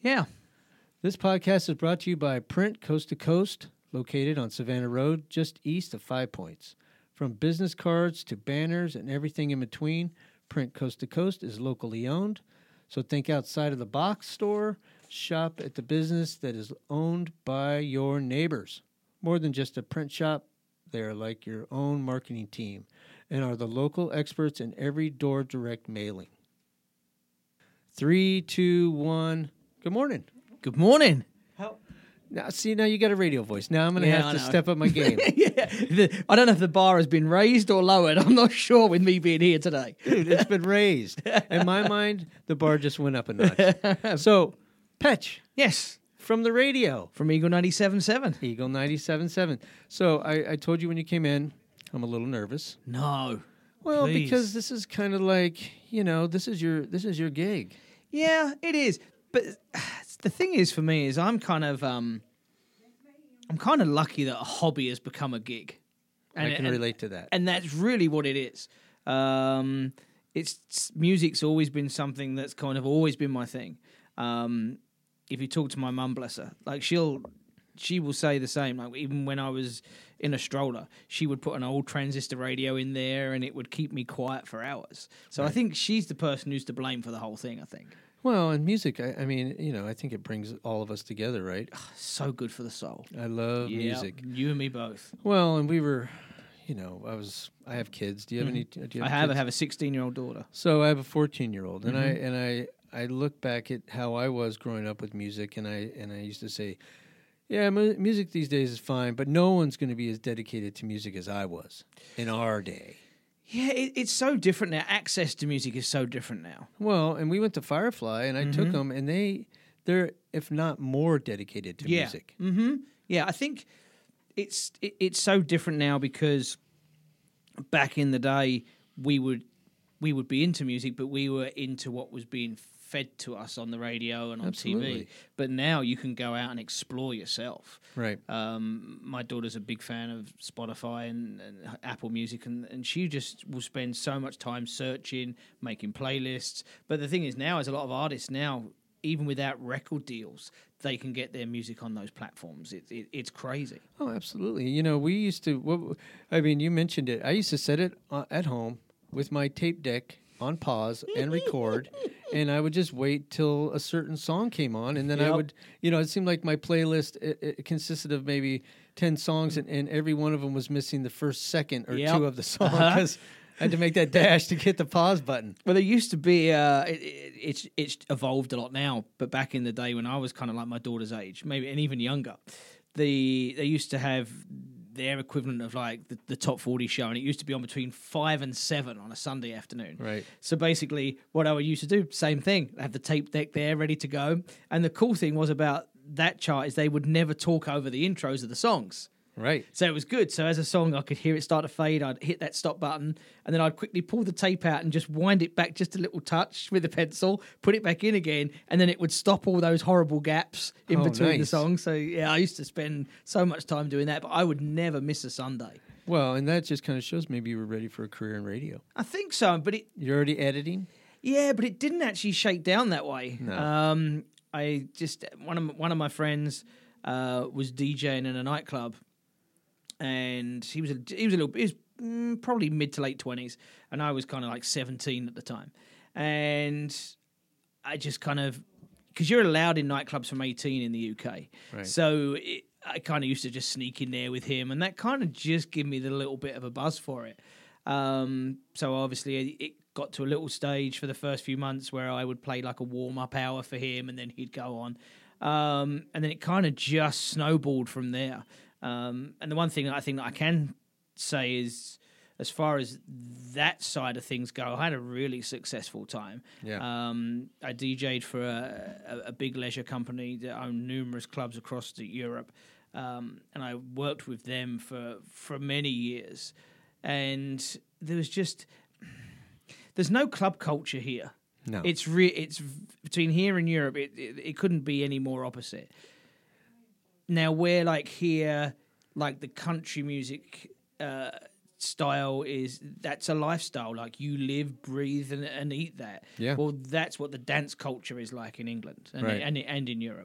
Yeah. This podcast is brought to you by Print Coast to Coast, located on Savannah Road, just east of 5 Points. From business cards to banners and everything in between, Print Coast to Coast is locally owned. So think outside of the box store. Shop at the business that is owned by your neighbors. More than just a print shop, they are like your own marketing team and are the local experts in every door direct mailing. 3, 2, 1. Good morning. Good morning. Now you got a radio voice. Now I'm going to have to step up my game. I don't know if the bar has been raised or lowered. I'm not sure with me being here today. Dude, it's been raised. In my mind, the bar just went up a notch. So, Petch. Yes. From the radio. From Eagle 97.7. Eagle 97.7. So, I told you when you came in, I'm a little nervous. No. Well, please. because this is kind of like, this is your gig. Yeah, it is. But the thing is for me is I'm kind of lucky that a hobby has become a gig. And I can relate to that. And that's really what it is. Music's always been something that's kind of always been my thing. If you talk to my mum, bless her, like she will say the same. Like even when I was in a stroller, she would put an old transistor radio in there, and it would keep me quiet for hours. So right. I think she's the person who's to blame for the whole thing. I think. Well, and music, I mean, I think it brings all of us together, right? So good for the soul. I love music. You and me both. Well, and we were, I have kids. Do you have any? Do you have I have a 16-year-old daughter. So I have a 14-year-old, and I look back at how I was growing up with music, and I used to say, yeah, music these days is fine, but no one's going to be as dedicated to music as I was in our day. Yeah, it's so different now. Access to music is so different now. Well, and we went to Firefly, and I took them, and they're if not more dedicated to music. Mm-hmm. Yeah, I think it's so different now because back in the day we would be into music, but we were into what was being fed to us on the radio and on TV. But now you can go out and explore yourself. Right. My daughter's a big fan of Spotify and Apple Music, and she just will spend so much time searching, making playlists. But the thing is now, as a lot of artists now, even without record deals, they can get their music on those platforms. It's crazy. Oh, absolutely. We used to, you mentioned it. I used to set it at home with my tape deck on pause and record, and I would just wait till a certain song came on, and then I would, it seemed like my playlist, it consisted of maybe 10 songs, and every one of them was missing the first second or two of the song, because I had to make that dash to get the pause button. Well, there used to be, it's evolved a lot now, but back in the day when I was kind of like my daughter's age, maybe, and even younger, they used to have their equivalent of like the top 40 show, and it used to be on between 5 and 7 on a Sunday afternoon. Right. So basically what I used to do, same thing, have the tape deck there ready to go. And the cool thing was about that chart is they would never talk over the intros of the songs. Right. So it was good. So as a song, I could hear it start to fade. I'd hit that stop button, and then I'd quickly pull the tape out and just wind it back just a little touch with a pencil, put it back in again, and then it would stop all those horrible gaps in between the songs. So, yeah, I used to spend so much time doing that, but I would never miss a Sunday. Well, and that just kind of shows maybe you were ready for a career in radio. I think so, but You're already editing? Yeah, but it didn't actually shake down that way. No. I just one of my friends was DJing in a nightclub, and he was probably mid to late 20s, and I was kind of like 17 at the time, and I just kind of, because you're allowed in nightclubs from 18 in the UK, right. So I kind of used to just sneak in there with him, and that kind of just gave me the little bit of a buzz for it. So obviously it got to a little stage for the first few months where I would play like a warm-up hour for him, and then he'd go on, and then it kind of just snowballed from there. And the one thing that I think that I can say is, as far as that side of things go, I had a really successful time. Yeah. I DJ'd for a big leisure company that owned numerous clubs across Europe, and I worked with them for many years. And there's no club culture here. No. It's between here and Europe, it couldn't be any more opposite. Now, we're like here, like the country music style that's a lifestyle. Like you live, breathe, and eat that. Yeah. Well, that's what the dance culture is like in England and Right. and in Europe.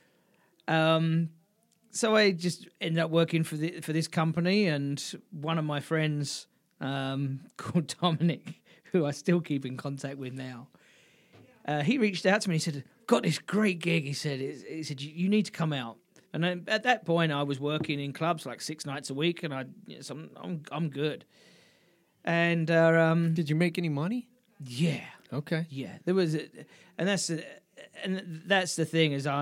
So I just ended up working for this company, and one of my friends called Dominic, who I still keep in contact with now, he reached out to me. He said, "Got this great gig." He said, "You need to come out." And then at that point, I was working in clubs like 6 nights a week, and I'm good. And Did you make any money? yeah, Okay. yeah, there was, and that's the thing is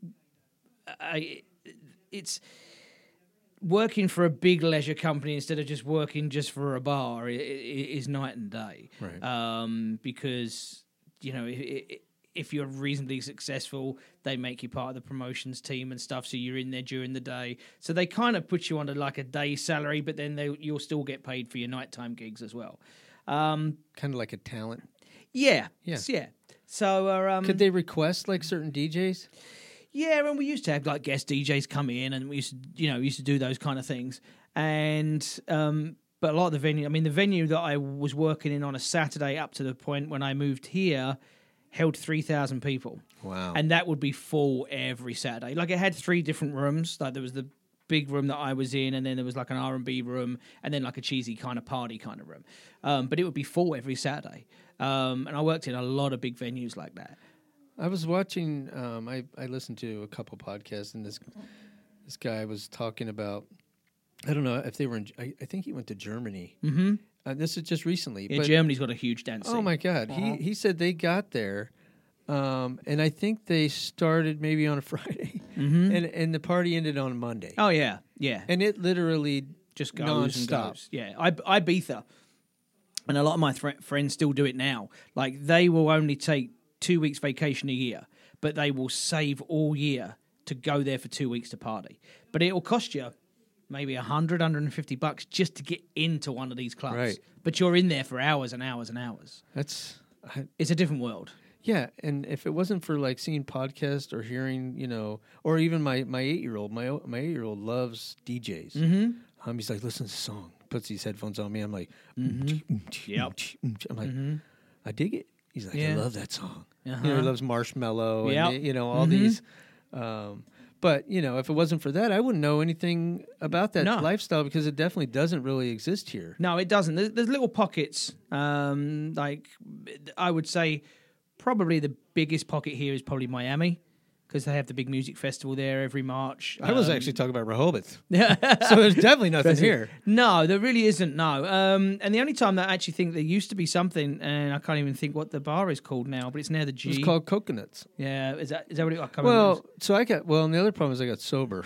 it's working for a big leisure company instead of just working just for a bar is night and day. Right. Because if you're reasonably successful, they make you part of the promotions team and stuff, so you're in there during the day. So they kind of put you on like a day salary, but then you'll still get paid for your nighttime gigs as well. Kind of like a talent. Yeah. Yeah. So Could they request like certain DJs? yeah, and we used to have like guest DJs come in, and we used to do those kind of things. And but a lot of the venue that I was working in on a Saturday up to the point when I moved here held 3,000 people. Wow. And that would be full every Saturday. Like it had 3 different rooms. Like there was the big room that I was in, and then there was like an R&B room, and then like a cheesy kind of party kind of room. But it would be full every Saturday. And I worked in a lot of big venues like that. I was watching. I listened to a couple podcasts, and this guy was talking about. I don't know if they were in. I think he went to Germany. Mm-hmm. This is just recently. Yeah, but, Germany's got a huge dance scene. oh my God! He said they got there, and I think they started maybe on a Friday, and the party ended on a Monday. Oh yeah, yeah. And it literally Just goes non-stop. and goes. Yeah, Ibiza, and a lot of my friends still do it now. Like they will only take 2 weeks vacation a year, but they will save all year to go there for 2 weeks to party. But it will cost you maybe $100-$150 just to get into one of these clubs. Right. But you're in there for hours and hours and hours. It's a different world. Yeah, and if it wasn't for like seeing podcasts or hearing, or even my 8-year-old, my 8-year-old loves DJs. Mm-hmm. He's like, listen to the song, puts these headphones on me. I'm like, Yep. I'm like, I dig it. He's like, Yeah. I love that song. Uh-huh. He loves Marshmello Yep. and all these. But if it wasn't for that, I wouldn't know anything about that No. lifestyle because it definitely doesn't really exist here. No, it doesn't. There's little pockets. Like I would say, probably the biggest pocket here is probably Miami, because they have the big music festival there every March. I was actually talking about Rehoboth. Yeah. So there's definitely nothing here. No, there really isn't. No, and the only time that I actually think there used to be something, and I can't even think what the bar is called now, but it's near the G. It's called Coconuts. Yeah, is that what it? I can't Well, and the other problem is I got sober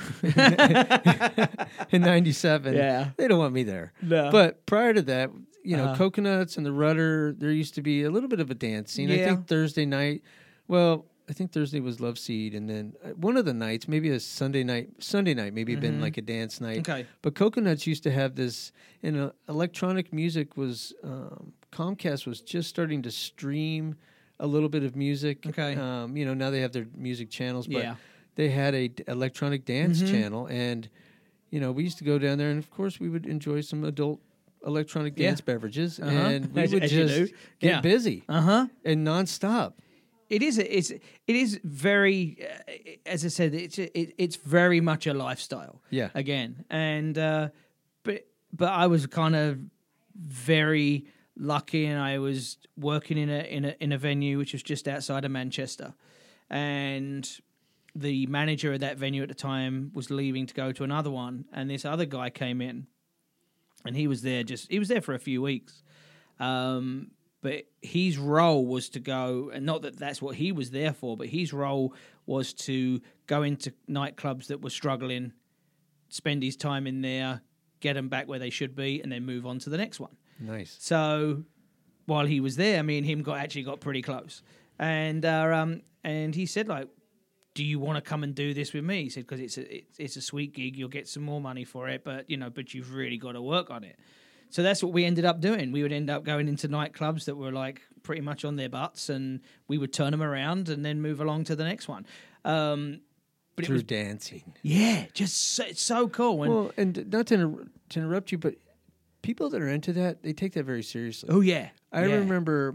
in '97. Yeah. They don't want me there. No. But prior to that, Coconuts and the Rudder, there used to be a little bit of a dance scene. I Yeah. think Thursday night. Well, I think Thursday was Love Seed, and then one of the nights, maybe a Sunday night, maybe been like a dance night. Okay. But Coconuts used to have this, and electronic music was Comcast was just starting to stream a little bit of music. Okay. Now they have their music channels, but Yeah. they had a electronic dance channel, and we used to go down there, and of course we would enjoy some adult electronic dance beverages, and we would As you just do. get Yeah. busy Uh-huh. and nonstop. It is very, as I said, it's very much a lifestyle. Yeah. Again, and but I was kind of very lucky, and I was working in a venue which was just outside of Manchester, and the manager of that venue at the time was leaving to go to another one, and this other guy came in, and he was there for a few weeks. But his role was to go, and not that that's what he was there for, but his role was to go into nightclubs that were struggling, spend his time in there, get them back where they should be, and then move on to the next one. Nice. So while he was there, me and him got pretty close. And he said, like, do you want to come and do this with me? He said, because it's a sweet gig, you'll get some more money for it, but you've really got to work on it. So that's what we ended up doing. We would end up going into nightclubs that were like pretty much on their butts, and we would turn them around and then move along to the next one. But Through it was dancing. it's so cool. And Well, and not to interrupt you, but people that are into that, they take that very seriously. Oh yeah, I yeah. remember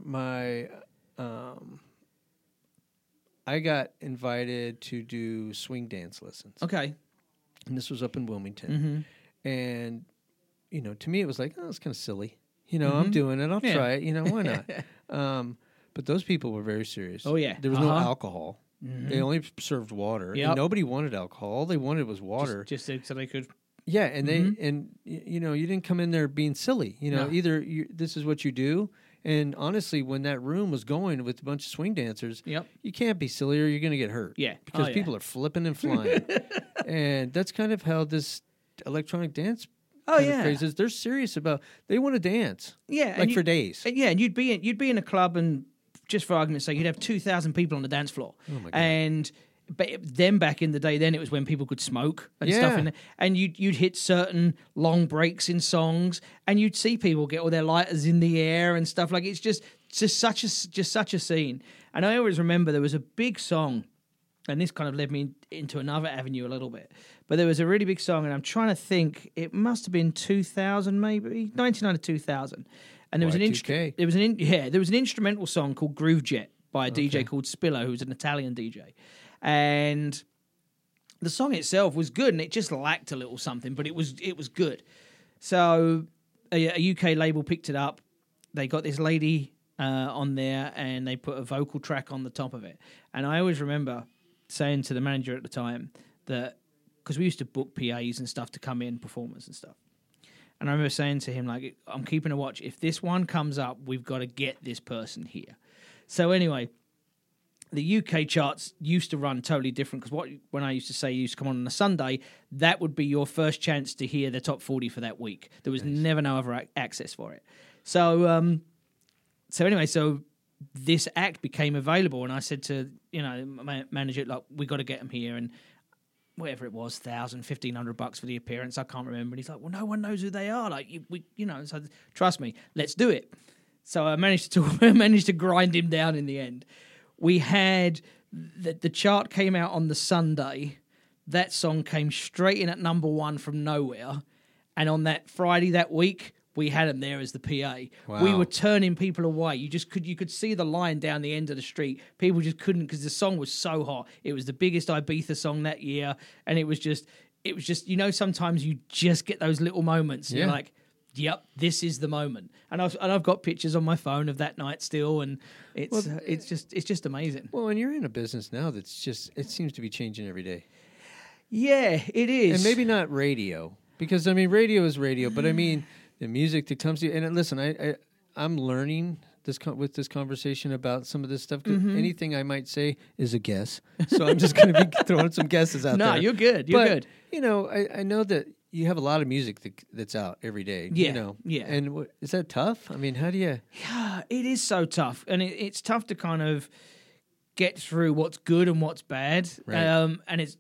I got invited to do swing dance lessons. Okay. And this was up in Wilmington. Mm-hmm. And, to me, it was like, oh, it's kind of silly. I'm doing it. I'll try it. Why not? But those people were very serious. Oh, yeah. There was no alcohol. Mm-hmm. They only served water. Yep. And nobody wanted alcohol. All they wanted was water. Just so they could. Yeah, and you didn't come in there being silly. No. Either this is what you do. And honestly, when that room was going with a bunch of swing dancers, you can't be silly or you're going to get hurt. Yeah. Because people are flipping and flying. And that's kind of how this electronic dance craze is. They're serious about, they want to dance. Yeah. Like for days. And you'd be in a club and just for argument's sake, you'd have 2,000 people on the dance floor. Oh my God. And but then back in the day, then it was when people could smoke and stuff, and you'd hit certain long breaks in songs, and you'd see people get all their lighters in the air and stuff. Like it's just such a scene. And I always remember there was a big song, and this kind of led me into another avenue a little bit. But there was a really big song, and I'm trying to think. It must have been 2000, maybe 99 to 2000, and there was there was an instrumental song called Groove Jet by a DJ called Spillo, who's an Italian DJ. And the song itself was good, and it just lacked a little something, but it was good. So a UK label picked it up. They got this lady on there, and they put a vocal track on the top of it. And I always remember saying to the manager at the time that, because we used to book PAs and stuff to come in, performers and stuff. And I remember saying to him, like, I'm keeping a watch. If this one comes up, we've got to get this person here. So anyway, the UK charts used to run totally different because when I used to say you used to come on a Sunday, that would be your first chance to hear the top 40 for that week. There was never no other access for it. So so this act became available, and I said to my manager, like, we got to get them here, and whatever it was, $1,000, $1,500 for the appearance, I can't remember. And he's like, well, no one knows who they are. Like so trust me, let's do it. So I managed to grind him down in the end. We had the chart came out on the Sunday. That song came straight in at number one from nowhere. And on that Friday that week, we had him there as the PA. Wow. We were turning people away. You could see the line down the end of the street. People just couldn't, because the song was so hot. It was the biggest Ibiza song that year. And it was just, sometimes you just get those little moments. Yeah. You're like, yep, this is the moment. And I've got pictures on my phone of that night still, and it's just amazing. Well, and you're in a business now it seems to be changing every day. Yeah, it is. And maybe not radio, because radio is radio, but the music that comes to you. And listen, I'm learning with this conversation about some of this stuff. Anything I might say is a guess, so I'm just going to be throwing some guesses out there. No, you're good. You're good. I know that you have a lot of music that's out every day. Yeah, yeah. And is that tough? How do you? Yeah, it is so tough, and it's tough to kind of get through what's good and what's bad. Right.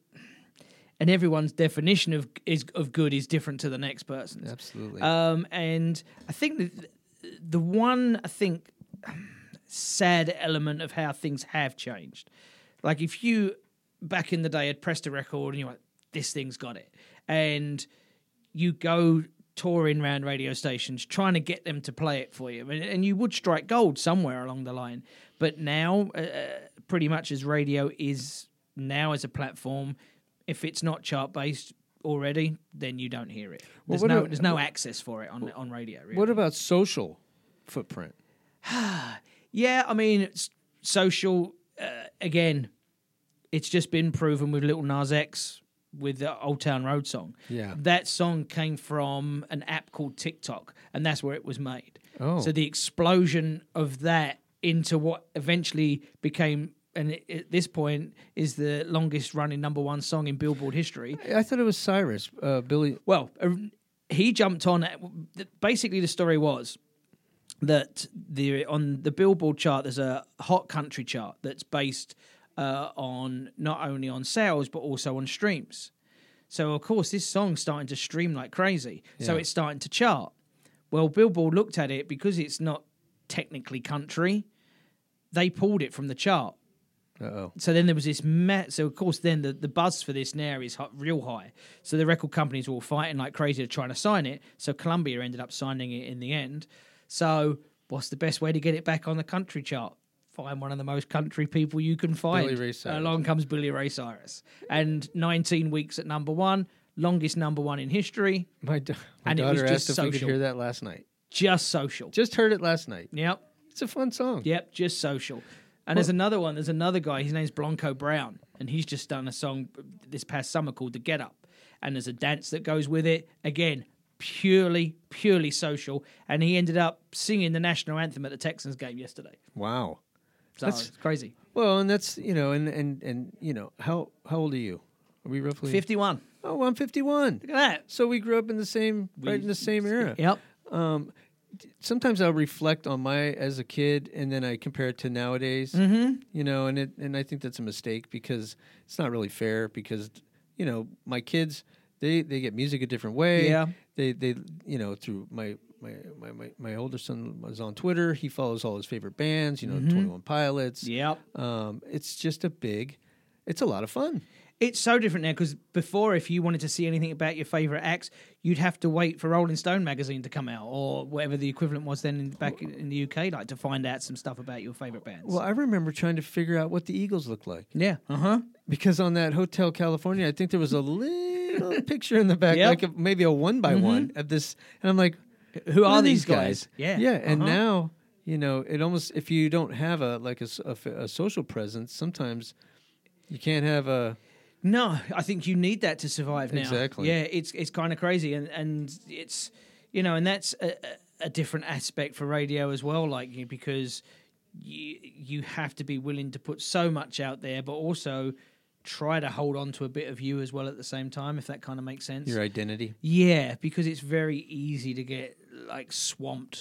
And everyone's definition of good is different to the next person's. Absolutely. And I think the one sad element of how things have changed, like if you back in the day had pressed a record and you're like, this thing's got it, and you go touring around radio stations trying to get them to play it for you, and you would strike gold somewhere along the line. But now, pretty much as radio is now as a platform, if it's not chart-based already, then you don't hear it. There's no access for it on radio. Really. What about social footprint? Yeah, social, again, it's just been proven with Lil Nas X with the Old Town Road song. Yeah. That song came from an app called TikTok, and that's where it was made. Oh. So the explosion of that into what eventually became, and at this point is the longest running number one song in Billboard history. I thought it was Cyrus, Billy. Well, he jumped on. Basically, the story was that on the Billboard chart, there's a hot country chart that's based on not only on sales but also on streams. So of course this song's starting to stream like crazy. So it's starting to chart. Well, Billboard looked at it because it's not technically country. They pulled it from the chart. Uh-oh. So then there was this so of course then the buzz for this now is real high. So the record companies were all fighting like crazy to try to sign it. So Columbia ended up signing it in the end. So what's the best way to get it back on the country chart? Find one of the most country people you can find. Billy Ray Cyrus. Along comes Billy Ray Cyrus. And 19 weeks at number one, longest number one in history. My And it daughter was asked just if we could social. hear that last night. Just social. Just heard it last night. Yep. It's a fun song. Yep, just social. And there's another one. There's another guy. His name's Blanco Brown, and he's just done a song this past summer called "The Get Up," and there's a dance that goes with it. Again, purely social. And he ended up singing the national anthem at the Texans game yesterday. Wow. So That's- it's crazy. Well, and that's, and how old are you? Are we roughly 51. Oh, I'm 51. Look at that. So we grew up in the same era. Yep. Sometimes I'll reflect on as a kid, and then I compare it to nowadays. Mm-hmm. And I think that's a mistake because it's not really fair. Because my kids they get music a different way. Yeah. They through my older son was on Twitter. He follows all his favorite bands. 21 Pilots. Yep. It's just it's a lot of fun. It's so different now because before, if you wanted to see anything about your favourite acts, you'd have to wait for Rolling Stone magazine to come out or whatever the equivalent was then back in the UK, like to find out some stuff about your favourite bands. Well, I remember trying to figure out what the Eagles looked like. Yeah. Uh-huh. Because on that Hotel California, I think there was a little picture in the back, Yep. like maybe a 1x1 of this. And I'm like, Who what are these guys? Yeah. And now, it almost, if you don't have a social presence, sometimes you can't have a... No, I think you need that to survive now. Exactly. Yeah, it's kind of crazy, and it's and that's a different aspect for radio as well. Like because you have to be willing to put so much out there, but also try to hold on to a bit of you as well at the same time. If that kind of makes sense. Your identity. Yeah, because it's very easy to get like swamped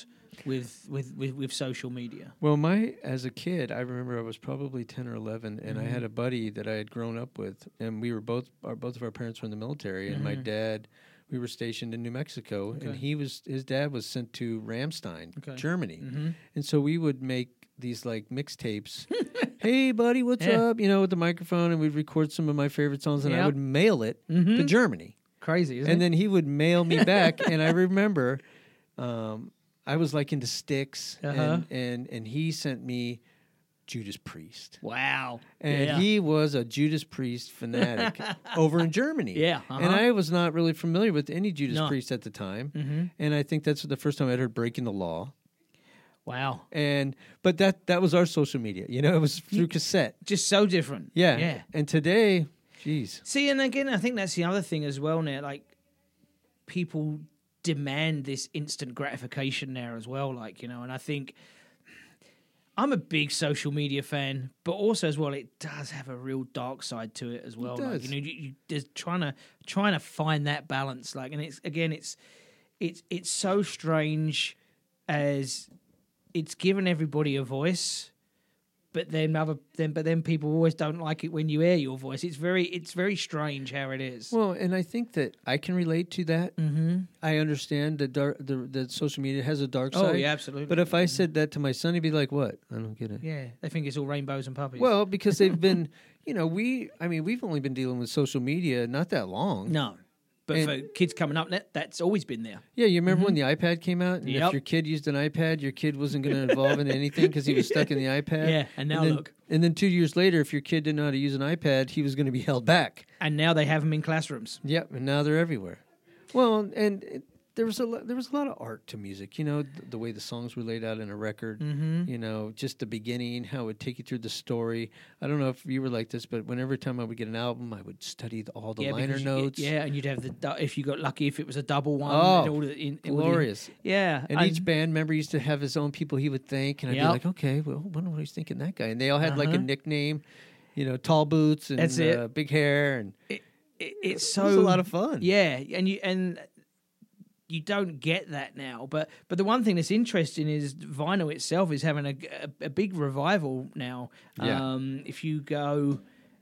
with social media. Well, as a kid, I remember I was probably 10 or 11, and I had a buddy that I had grown up with, and we were both of our parents were in the military, and my dad, we were stationed in New Mexico, and his dad was sent to Ramstein, Germany, and so we would make these like mixtapes. Hey, buddy, what's up? With the microphone, and we'd record some of my favorite songs, and I would mail it to Germany. Crazy, isn't And it? then he would mail me back, and I remember. I was like into Styx, and he sent me Judas Priest. Wow. And he was a Judas Priest fanatic over in Germany. Yeah. And I was not really familiar with any Judas No. Priest at the time. And I think that's the first time I'd heard Breaking the Law. Wow. But that was our social media. It was through cassette. Just so different. Yeah. Yeah. And today, geez. See, and again, I think that's the other thing as well now. Like, people demand this instant gratification now as well. Like, and I think I'm a big social media fan, but also as well, it does have a real dark side to it as well. It does. Like, you just trying to find that balance. Like, and it's so strange as it's given everybody a voice. But then people always don't like it when you air your voice. It's very strange how it is. Well, and I think that I can relate to that. Mm-hmm. I understand that social media has a dark side. Oh, yeah, absolutely. But if I said that to my son, he'd be like, "What? I don't get it." Yeah, they think it's all rainbows and puppies. Well, because they've been, we've only been dealing with social media not that long. no. But for kids coming up, that's always been there. Yeah, you remember when the iPad came out? And Yep. if your kid used an iPad, your kid wasn't going to evolve into anything because he was stuck in the iPad. Yeah, and now then, look. And then 2 years later, if your kid didn't know how to use an iPad, he was going to be held back. And now they have them in classrooms. Yep, and now they're everywhere. Well, there was a lot of art to music. The way the songs were laid out in a record. Mm-hmm. Just the beginning, how it would take you through the story. I don't know if you were like this, but every time I would get an album, I would study all the liner notes. And you'd have if you got lucky, if it was a double one. Oh, and all the, glorious! Yeah, and each band member used to have his own people he would thank, and I'd be like, okay, well, I wonder what he's thinking that guy. And they all had like a nickname, Tall Boots and That's it. Big Hair, and it's it was a lot of fun. Yeah, and you don't get that now. But the one thing that's interesting is vinyl itself is having a big revival now. Yeah. If you go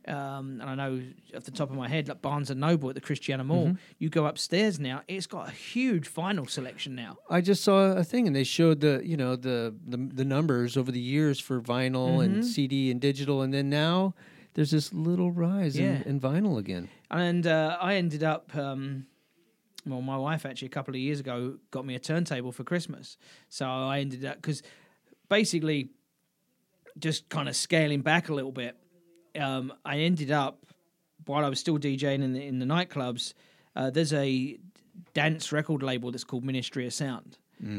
and I know off the top of my head, like Barnes and Noble at the Christiana Mall, you go upstairs now, it's got a huge vinyl selection now. I just saw a thing, and they showed the numbers over the years for vinyl and CD and digital, and then now there's this little rise in vinyl again. And I ended up, my wife actually a couple of years ago got me a turntable for Christmas. So I ended up, because basically just kind of scaling back a little bit, I ended up, while I was still DJing in the nightclubs, there's a dance record label that's called Ministry of Sound.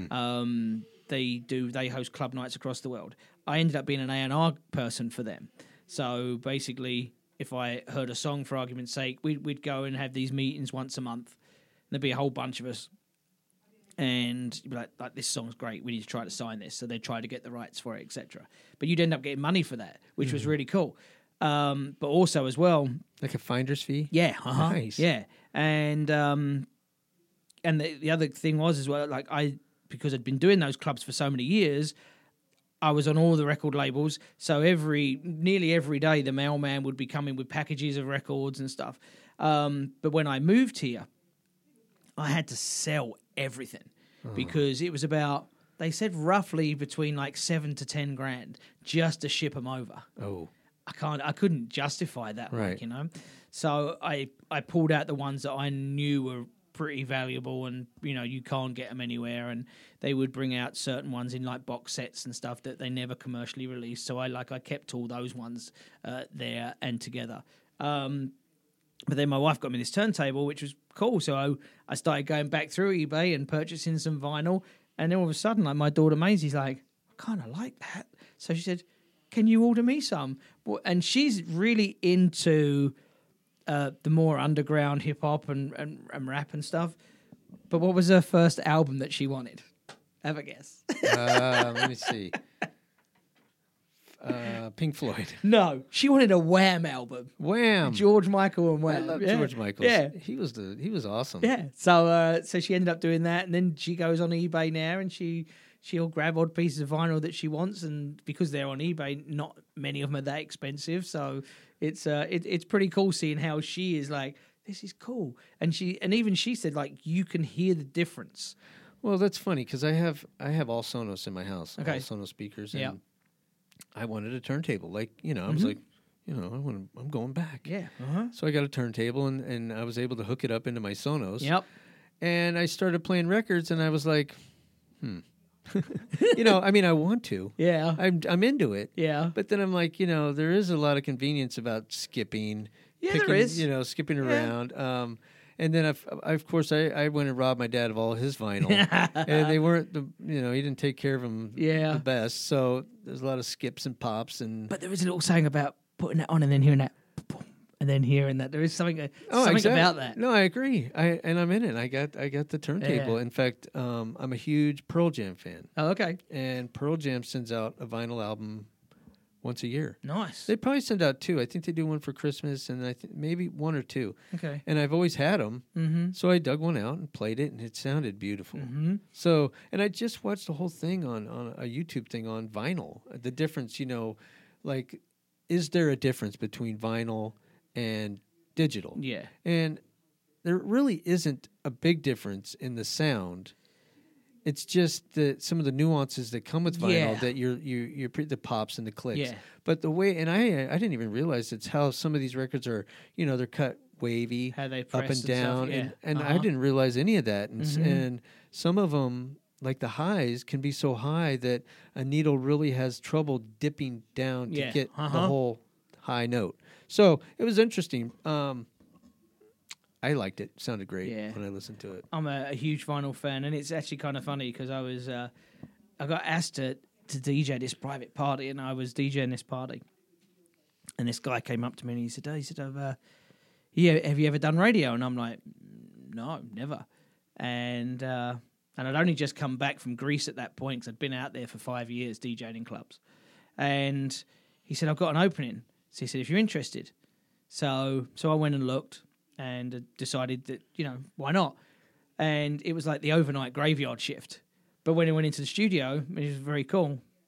They host club nights across the world. I ended up being an A&R person for them. So basically, if I heard a song, for argument's sake, we'd go and have these meetings once a month. There'd be a whole bunch of us, and you'd be like, this song's great, we need to try to sign this. So they'd try to get the rights for it, etc. But you'd end up getting money for that, which was really cool. But also as well, like a finder's fee. Yeah, nice. Yeah, and the other thing was as well, like because I'd been doing those clubs for so many years, I was on all the record labels. So nearly every day, the mailman would be coming with packages of records and stuff. But when I moved here, I had to sell everything because it was about, they said roughly between like 7 to 10 grand just to ship them over. Oh. I couldn't justify that, right. Like, you know. So I pulled out the ones that I knew were pretty valuable, and you know you can't get them anywhere. And they would bring out certain ones in like box sets and stuff that they never commercially released. So I kept all those ones there and together. But then my wife got me this turntable, which was cool. So I started going back through eBay and purchasing some vinyl. And then all of a sudden, like my daughter Maisie's like, I kind of like that. So she said, can you order me some? And she's really into the more underground hip hop and rap and stuff. But what was her first album that she wanted? Have a guess. Let me see. Pink Floyd. No, she wanted a Wham album. Wham. George Michael and Wham. I love George Michael. Yeah, he was awesome. Yeah. So she ended up doing that, and then she goes on eBay now, and she'll grab odd pieces of vinyl that she wants, and because they're on eBay, not many of them are that expensive. So it's pretty cool seeing how she is like, this is cool, and even she said like you can hear the difference. Well, that's funny because I have all Sonos in my house, okay. all Sonos speakers, and I wanted a turntable. Like, I was like, I'm going back. Yeah. So I got a turntable, and I was able to hook it up into my Sonos. Yep. And I started playing records, and I was like, I want to. Yeah. I'm into it. Yeah. But then I'm like, there is a lot of convenience about skipping. Yeah, there is. Skipping around. And then, of course, I went and robbed my dad of all his vinyl. And they weren't, he didn't take care of them the best. So there's a lot of skips and pops. But there is a little saying about putting that on and then hearing that, and then hearing that. There is something exactly. about that. No, I agree. And I'm in it. I got the turntable. Yeah. In fact, I'm a huge Pearl Jam fan. Oh, okay. And Pearl Jam sends out a vinyl album once a year. Nice. They probably send out 2. I think they do one for Christmas, and I think maybe 1 or 2. Okay. And I've always had them, so I dug one out and played it, and it sounded beautiful. So, and I just watched the whole thing on a YouTube thing on vinyl. The difference, like, is there a difference between vinyl and digital? Yeah. And there really isn't a big difference in the sound. It's just some of the nuances that come with vinyl that you're the pops and the clicks. Yeah. But the way, and I didn't even realize it's how some of these records are, they're cut wavy, how they up press and down, stuff, and I didn't realize any of that. And some of them, like the highs, can be so high that a needle really has trouble dipping down to get the whole high note. So it was interesting. I liked it. Sounded great when I listened to it. I'm a huge vinyl fan, and it's actually kind of funny because I got asked to DJ this private party, and I was DJing this party, and this guy came up to me and he said, have you ever done radio? And I'm like, no, never. And I'd only just come back from Greece at that point because I'd been out there for 5 years DJing in clubs. And he said, I've got an opening. So he said, if you're interested. So I went and looked and decided that, why not? And it was like the overnight graveyard shift. But when I went into the studio, it was very cool.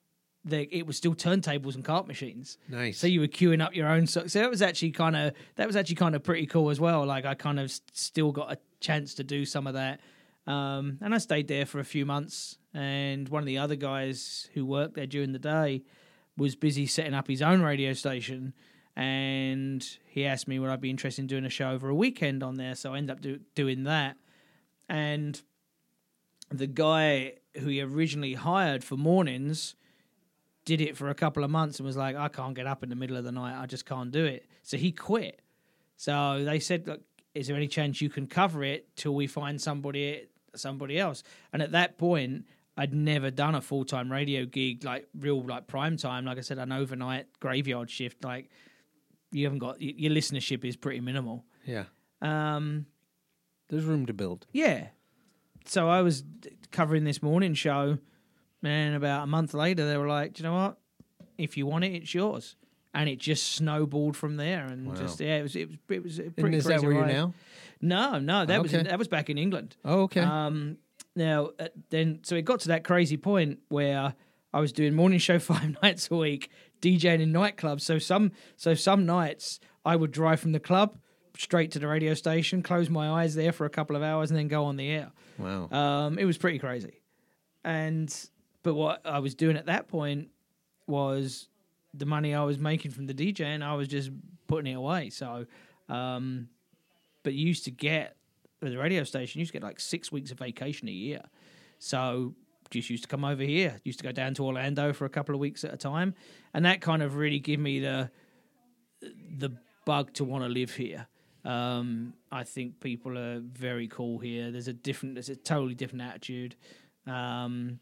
it was still turntables and cart machines. Nice. So you were queuing up your own. So that was actually kind of pretty cool as well. Like I kind of still got a chance to do some of that. And I stayed there for a few months. And one of the other guys who worked there during the day was busy setting up his own radio station. And he asked me would I be interested in doing a show over a weekend on there. So I ended up doing that. And the guy who he originally hired for mornings did it for a couple of months and was like, I can't get up in the middle of the night. I just can't do it. So he quit. So they said, look, is there any chance you can cover it till we find somebody else? And at that point, I'd never done a full-time radio gig, like real, like prime time. Like I said, an overnight graveyard shift. Like you haven't got, your listenership is pretty minimal. Yeah. There's room to build. Yeah. So I was covering this morning show, and about a month later, they were like, do you know what? If you want it, it's yours. And it just snowballed from there. And just, yeah, it was a pretty crazy ride. Is that where you're now? No, that was back in England. Oh, okay. Now, so it got to that crazy point where I was doing morning show 5 nights a week, DJing in nightclubs. So some nights I would drive from the club straight to the radio station, close my eyes there for a couple of hours, and then go on the air. Wow. It was pretty crazy. But what I was doing at that point was the money I was making from the DJing, I was just putting it away. So, but you used to get, at the radio station, you used to get like 6 weeks of vacation a year. So just used to come over here, used to go down to Orlando for a couple of weeks at a time. And that kind of really gave me the bug to want to live here. I think people are very cool here. There's a totally different attitude. And,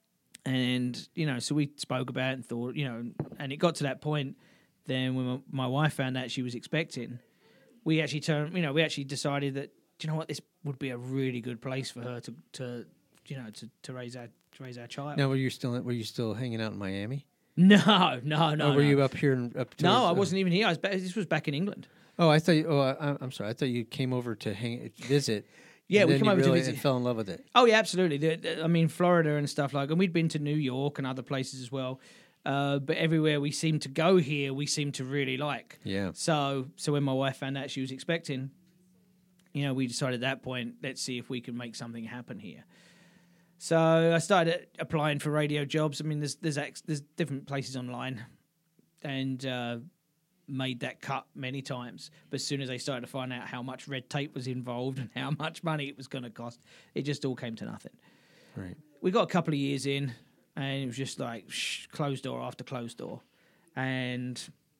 so we spoke about it and thought, and it got to that point then when my wife found out she was expecting, we actually decided that, do you know what, this would be a really good place for her to raise our child. Now, were you still hanging out in Miami? No. Or were you up here? No, I wasn't even here. This was back in England. Oh, I thought. I'm sorry. I thought you came over to visit. Yeah, we came over to visit and fell in love with it. Oh yeah, absolutely. I mean, Florida and stuff like, and we'd been to New York and other places as well. But everywhere we seemed to go here, we seemed to really like. Yeah. So when my wife found out she was expecting, we decided at that point, let's see if we can make something happen here. So I started applying for radio jobs. I mean, there's different places online, and made that cut many times. But as soon as they started to find out how much red tape was involved and how much money it was going to cost, it just all came to nothing. Right. We got a couple of years in, and it was just like closed door after closed door, and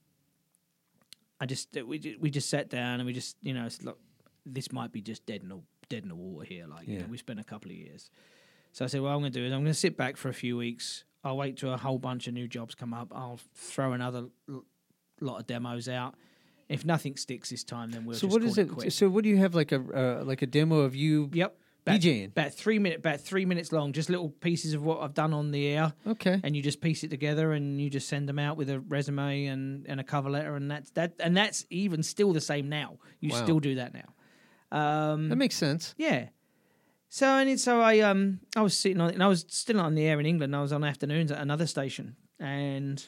we just sat down and we just look, this might be just dead in the water here. Like we spent a couple of years. So I said, what I'm going to do is I'm going to sit back for a few weeks. I'll wait till a whole bunch of new jobs come up. I'll throw another lot of demos out. If nothing sticks this time, then we'll. So just what is it? Quit. So what do you have, like a demo of you? Yep. DJing about 3 minutes long, just little pieces of what I've done on the air. Okay. And you just piece it together and you just send them out with a resume and a cover letter, and that's even still the same now. You still do that now. That makes sense. Yeah. So I was sitting on, and I was still on the air in England. I was on afternoons at another station, and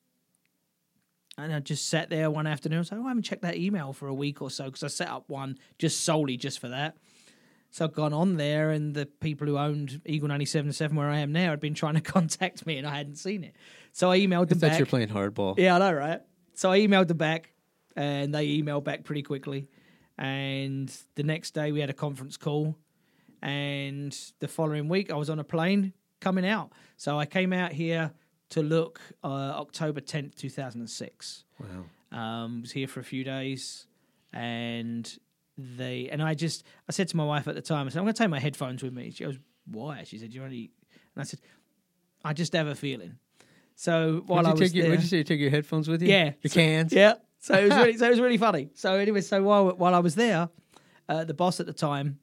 I just sat there one afternoon. I was like, I haven't checked that email for a week or so, because I set up one solely for that. So I've gone on there, and the people who owned Eagle 97.7 where I am now had been trying to contact me, and I hadn't seen it. So I emailed them back. You're playing hardball. Yeah, I know, right? So I emailed them back, and they emailed back pretty quickly. And the next day we had a conference call, and the following week I was on a plane coming out. So I came out here to look October 10th, 2006. Wow. Was here for a few days, and I said to my wife at the time, I said, I'm going to take my headphones with me. She goes, why? She said, and I said, I just have a feeling. So while I was there, what did you say? You take your headphones with you? Yeah. Your cans? Yeah. So it was really funny. So anyway, while I was there, the boss at the time,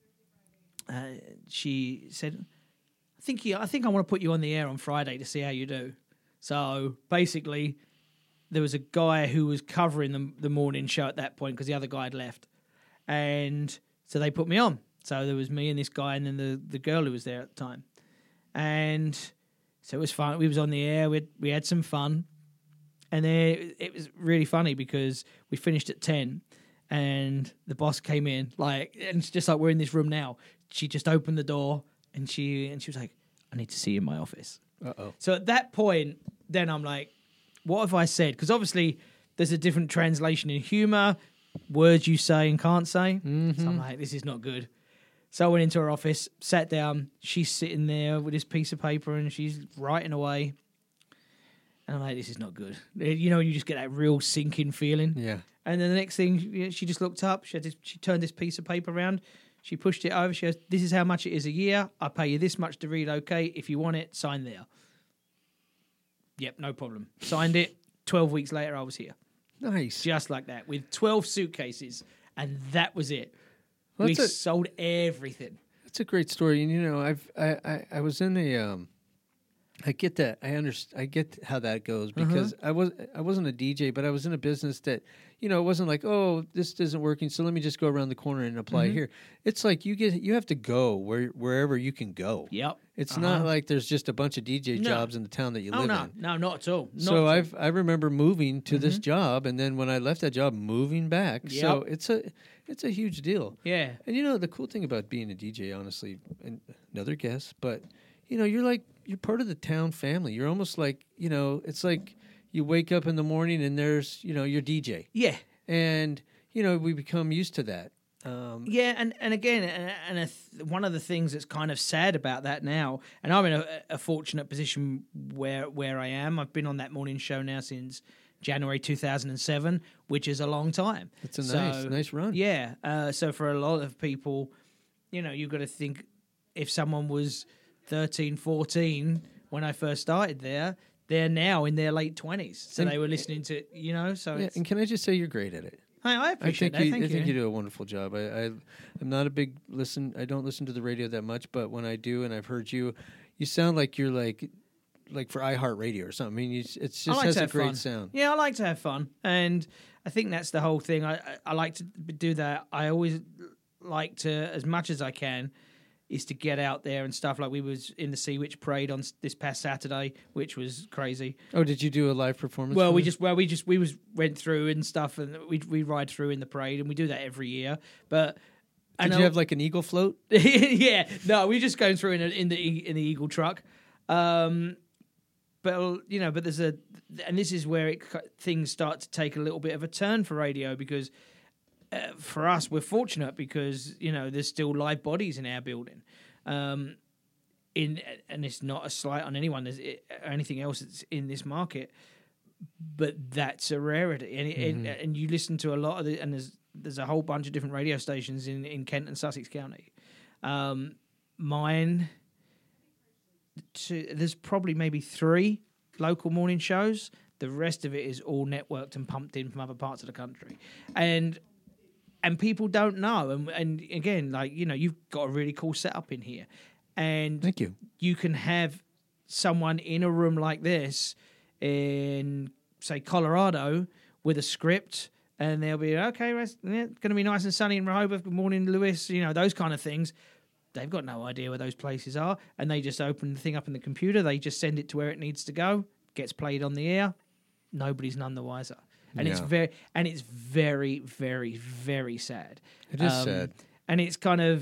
she said, I think I want to put you on the air on Friday to see how you do. So basically, there was a guy who was covering the morning show at that point because the other guy had left. And so they put me on. So there was me and this guy and then the girl who was there at the time. And So it was fun. We was on the air. We had some fun. And then it was really funny because we finished at 10 and the boss came in, and it's just like we're in this room now. She just opened the door and she was like, I need to see you in my office. Uh-oh. So at that point, then I'm like, what have I said? Because obviously there's a different translation in humor, words you say and can't say. Mm-hmm. So I'm like, this is not good. So I went into her office, sat down. She's sitting there with this piece of paper and she's writing away. And I'm like, this is not good. You know, you just get that real sinking feeling. Yeah. And then the next thing, she just looked up. She turned this piece of paper around. She pushed it over. She goes, this is how much it is a year. I pay you this much to relocate. If you want it, sign there. Yep, no problem. Signed it. 12 weeks later, I was here. Nice. Just like that, with 12 suitcases. And that was it. We sold everything. That's a great story. And, you know, I was in a... I get that. I get how that goes because I wasn't a DJ, but I was in a business that, you know, it wasn't like, oh, this isn't working, so let me just go around the corner and apply here. It's like you have to go wherever you can go. Yep. It's not like there's just a bunch of DJ jobs in the town that you live in. No, not at all. I remember moving to this job, and then when I left that job, moving back. Yep. So it's a huge deal. Yeah. And you know the cool thing about being a DJ, honestly, and another guess, but you know you're part of the town family. You're almost like, you know, it's like you wake up in the morning and there's, you know, your DJ. Yeah. And, you know, we become used to that. Yeah, and again, one of the things that's kind of sad about that now, and I'm in a fortunate position where I am. I've been on that morning show now since January 2007, which is a long time. It's a nice run. Yeah. So for a lot of people, you know, you've got to think if someone was 13, 14 when I first started there, they're now in their late 20s. So they were listening to, you know, so yeah. And can I just say you're great at it? I appreciate that. I think you do a wonderful job. I'm not a big I don't listen to the radio that much, but when I do, and I've heard you sound like you're like for iHeartRadio or something. I mean, it just has a great sound. Yeah, I like to have fun, and I think that's the whole thing. I like to do that. I always like to, as much as I can, is to get out there and stuff. Like we was in the Sea Witch Parade on this past Saturday, which was crazy. Oh, did you do a live performance? Well, we went through and stuff, and we ride through in the parade, and we do that every year. But did you have like an eagle float? Yeah, no, we just going through in the eagle truck. But you know, but and this is where things start to take a little bit of a turn for radio because. For us, we're fortunate because, you know, there's still live bodies in our building. And it's not a slight on anyone or anything else that's in this market, but that's a rarity. And you listen to a lot of it, and there's a whole bunch of different radio stations in Kent and Sussex County. There's probably maybe 3 local morning shows. The rest of it is all networked and pumped in from other parts of the country. And people don't know. And again, like, you know, you've got a really cool setup in here. And thank you. You can have someone in a room like this in, say, Colorado with a script, and they'll be, okay, it's going to be nice and sunny in Rehoboth. Good morning, Lewis. You know, those kind of things. They've got no idea where those places are. And they just open the thing up in the computer. They just send it to where it needs to go. Gets played on the air. Nobody's none the wiser. And it's very, very, very sad. It is sad. And it's kind of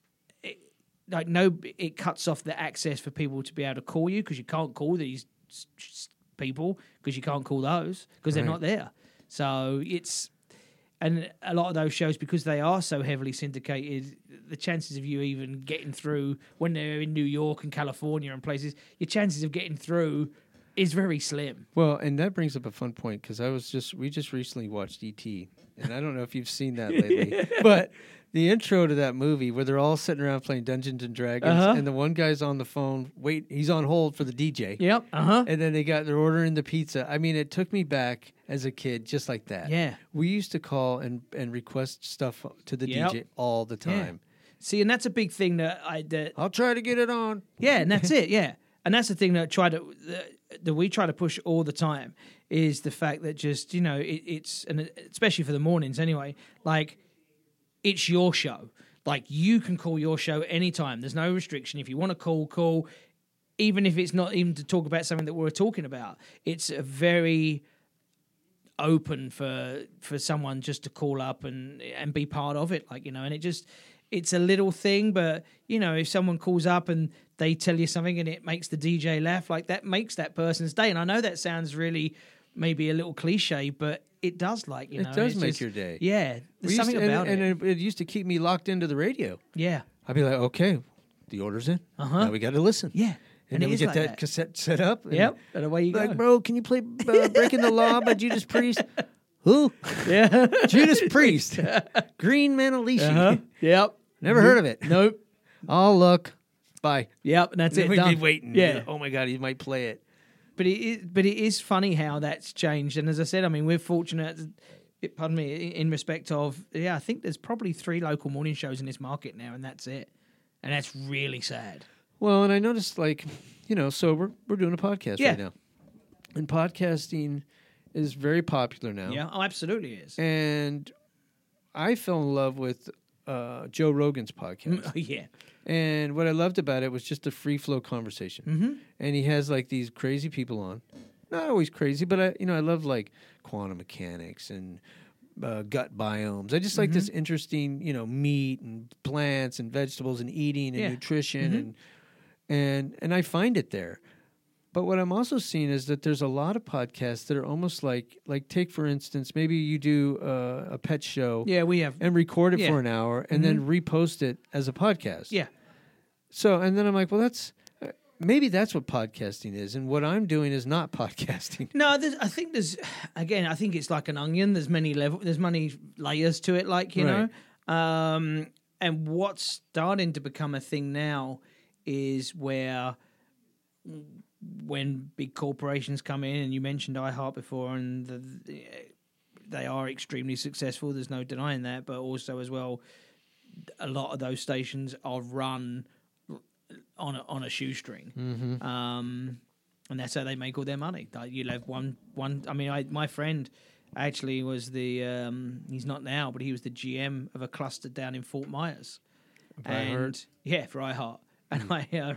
it cuts off the access for people to be able to call you because you can't call these people because you can't call those because they're not there. So and a lot of those shows, because they are so heavily syndicated, the chances of you even getting through when they're in New York and California and places, your chances of getting through is very slim. Well, and that brings up a fun point because we just recently watched E.T., and I don't know if you've seen that lately, but the intro to that movie where they're all sitting around playing Dungeons and Dragons, and the one guy's on the phone, he's on hold for the DJ. Yep. And then they're ordering the pizza. I mean, it took me back as a kid, just like that. Yeah. We used to call and request stuff to the DJ all the time. Yeah. See, and that's a big thing that I'll try to get it on. Yeah, and that's it. Yeah. And that's the thing that we try to push all the time is the fact that just, you know, it's, and especially for the mornings anyway, like it's your show. Like you can call your show anytime. There's no restriction. If you want to call. even if it's not even to talk about something that we're talking about, it's a very open for someone just to call up and be part of it, like, you know. And it's a little thing, but, you know, if someone calls up and they tell you something and it makes the DJ laugh, like, that makes that person's day. And I know that sounds really maybe a little cliche, but it does, like, you know. It does make your day. Yeah. There's something about it. And it used to keep me locked into the radio. Yeah. I'd be like, okay, the order's in. Now we got to listen. Yeah. And then we get that cassette set up. And Yep. And away you go. Like, bro, can you play Breaking the Law by Judas Priest? Who? Yeah. Judas Priest. Green Manalishi. Yep. Never heard of it. Nope. Oh, look. Bye. Yep. And that's it. We'd Done. be waiting. Yeah. Oh, my God, he might play it. But it is funny how that's changed. And as I said, I mean, we're fortunate, pardon me, in respect of, I think there's probably 3 local morning shows in this market now, and that's it. And that's really sad. Well, and I noticed, like, you know, so we're doing a podcast right now. And podcasting is very popular now. Yeah, absolutely is. And I fell in love with Joe Rogan's podcast. Yeah. And what I loved about it was just a free flow conversation. Mm-hmm. And he has like these crazy people on. Not always crazy, but I love like quantum mechanics and gut biomes. I just like this interesting, you know, meat and plants and vegetables and eating and nutrition and I find it there. But what I'm also seeing is that there's a lot of podcasts that are almost like take, for instance, maybe you do a pet show. Yeah, we have. And record it for an hour and then repost it as a podcast. Yeah. So, and then I'm like, well, that's maybe that's what podcasting is. And what I'm doing is not podcasting. No, I think it's like an onion. There's many layers to it, like, you know. And what's starting to become a thing now is where when big corporations come in, and you mentioned iHeart before, and they are extremely successful. There's no denying that. But also as well, a lot of those stations are run on a shoestring, and that's how they make all their money. Like, you'll have one. I mean, my friend actually was the. He's not now, but he was the GM of a cluster down in Fort Myers, for iHeart. And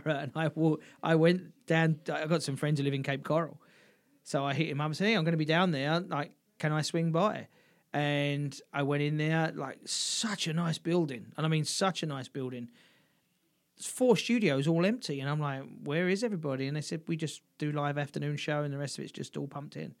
I went down. I got some friends who live in Cape Coral, so I hit him up and said, "Hey, I'm going to be down there. Like, can I swing by?" And I went in there. Like, such a nice building, and I mean, such a nice building. It's 4 studios all empty, and I'm like, "Where is everybody?" And they said, "We just do live afternoon show, and the rest of it's just all pumped in."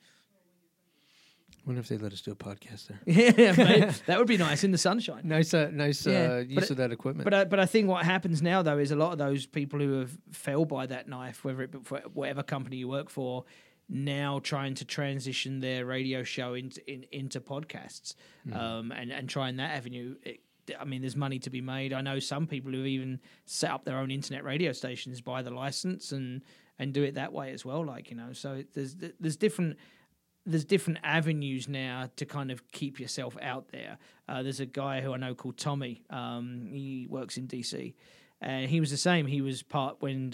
I wonder if they let us do a podcast there. Yeah, mate, that would be nice in the sunshine. Nice use of that equipment. But I think what happens now, though, is a lot of those people who have fell by that knife, whether it be for whatever company you work for, now trying to transition their radio show into podcasts, and trying that avenue. I mean, there's money to be made. I know some people who even set up their own internet radio stations, buy the license and do it that way as well. Like, you know, so there's different avenues now to kind of keep yourself out there. There's a guy who I know called Tommy. He works in DC, and he was the same. He was part when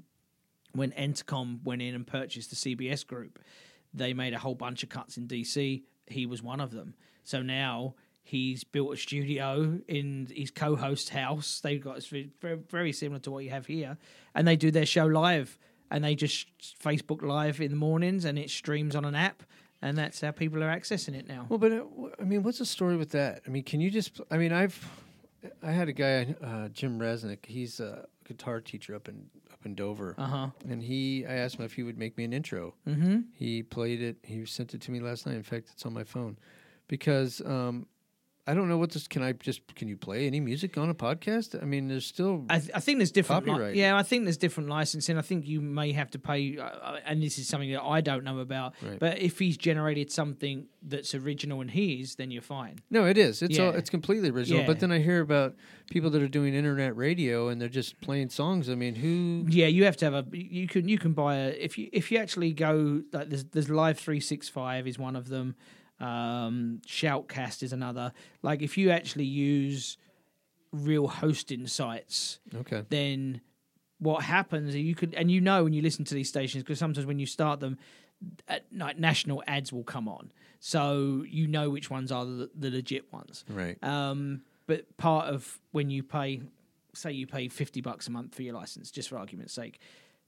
Entercom went in and purchased the CBS group. They made a whole bunch of cuts in DC. He was one of them. So now he's built a studio in his co-host's house. They've got very, very similar to what you have here, and they do their show live. And they just Facebook Live in the mornings, and it streams on an app, and that's how people are accessing it now. Well, but I mean, what's the story with that? I mean, can you just? I mean, I had a guy, Jim Resnick. He's a guitar teacher up in Dover, and I asked him if he would make me an intro. Mm-hmm. He played it. He sent it to me last night. In fact, it's on my phone because. I don't know what this. Can you play any music on a podcast? I mean, there's still. I think there's different. Copyright. I think there's different licensing. I think you may have to pay, and this is something that I don't know about. Right. But if he's generated something that's original and his, then you're fine. No, it is. It's completely original. Yeah. But then I hear about people that are doing internet radio and they're just playing songs. I mean, who? Yeah, you have to have you can buy if you actually go, like, there's Live 365 is one of them. Shoutcast is another. Like, if you actually use real hosting sites, then what happens? You could, and when you listen to these stations, because sometimes when you start them, like, national ads will come on, so you know which ones are the legit ones. Right. But part of when you pay, say you pay $50 a month for your license, just for argument's sake,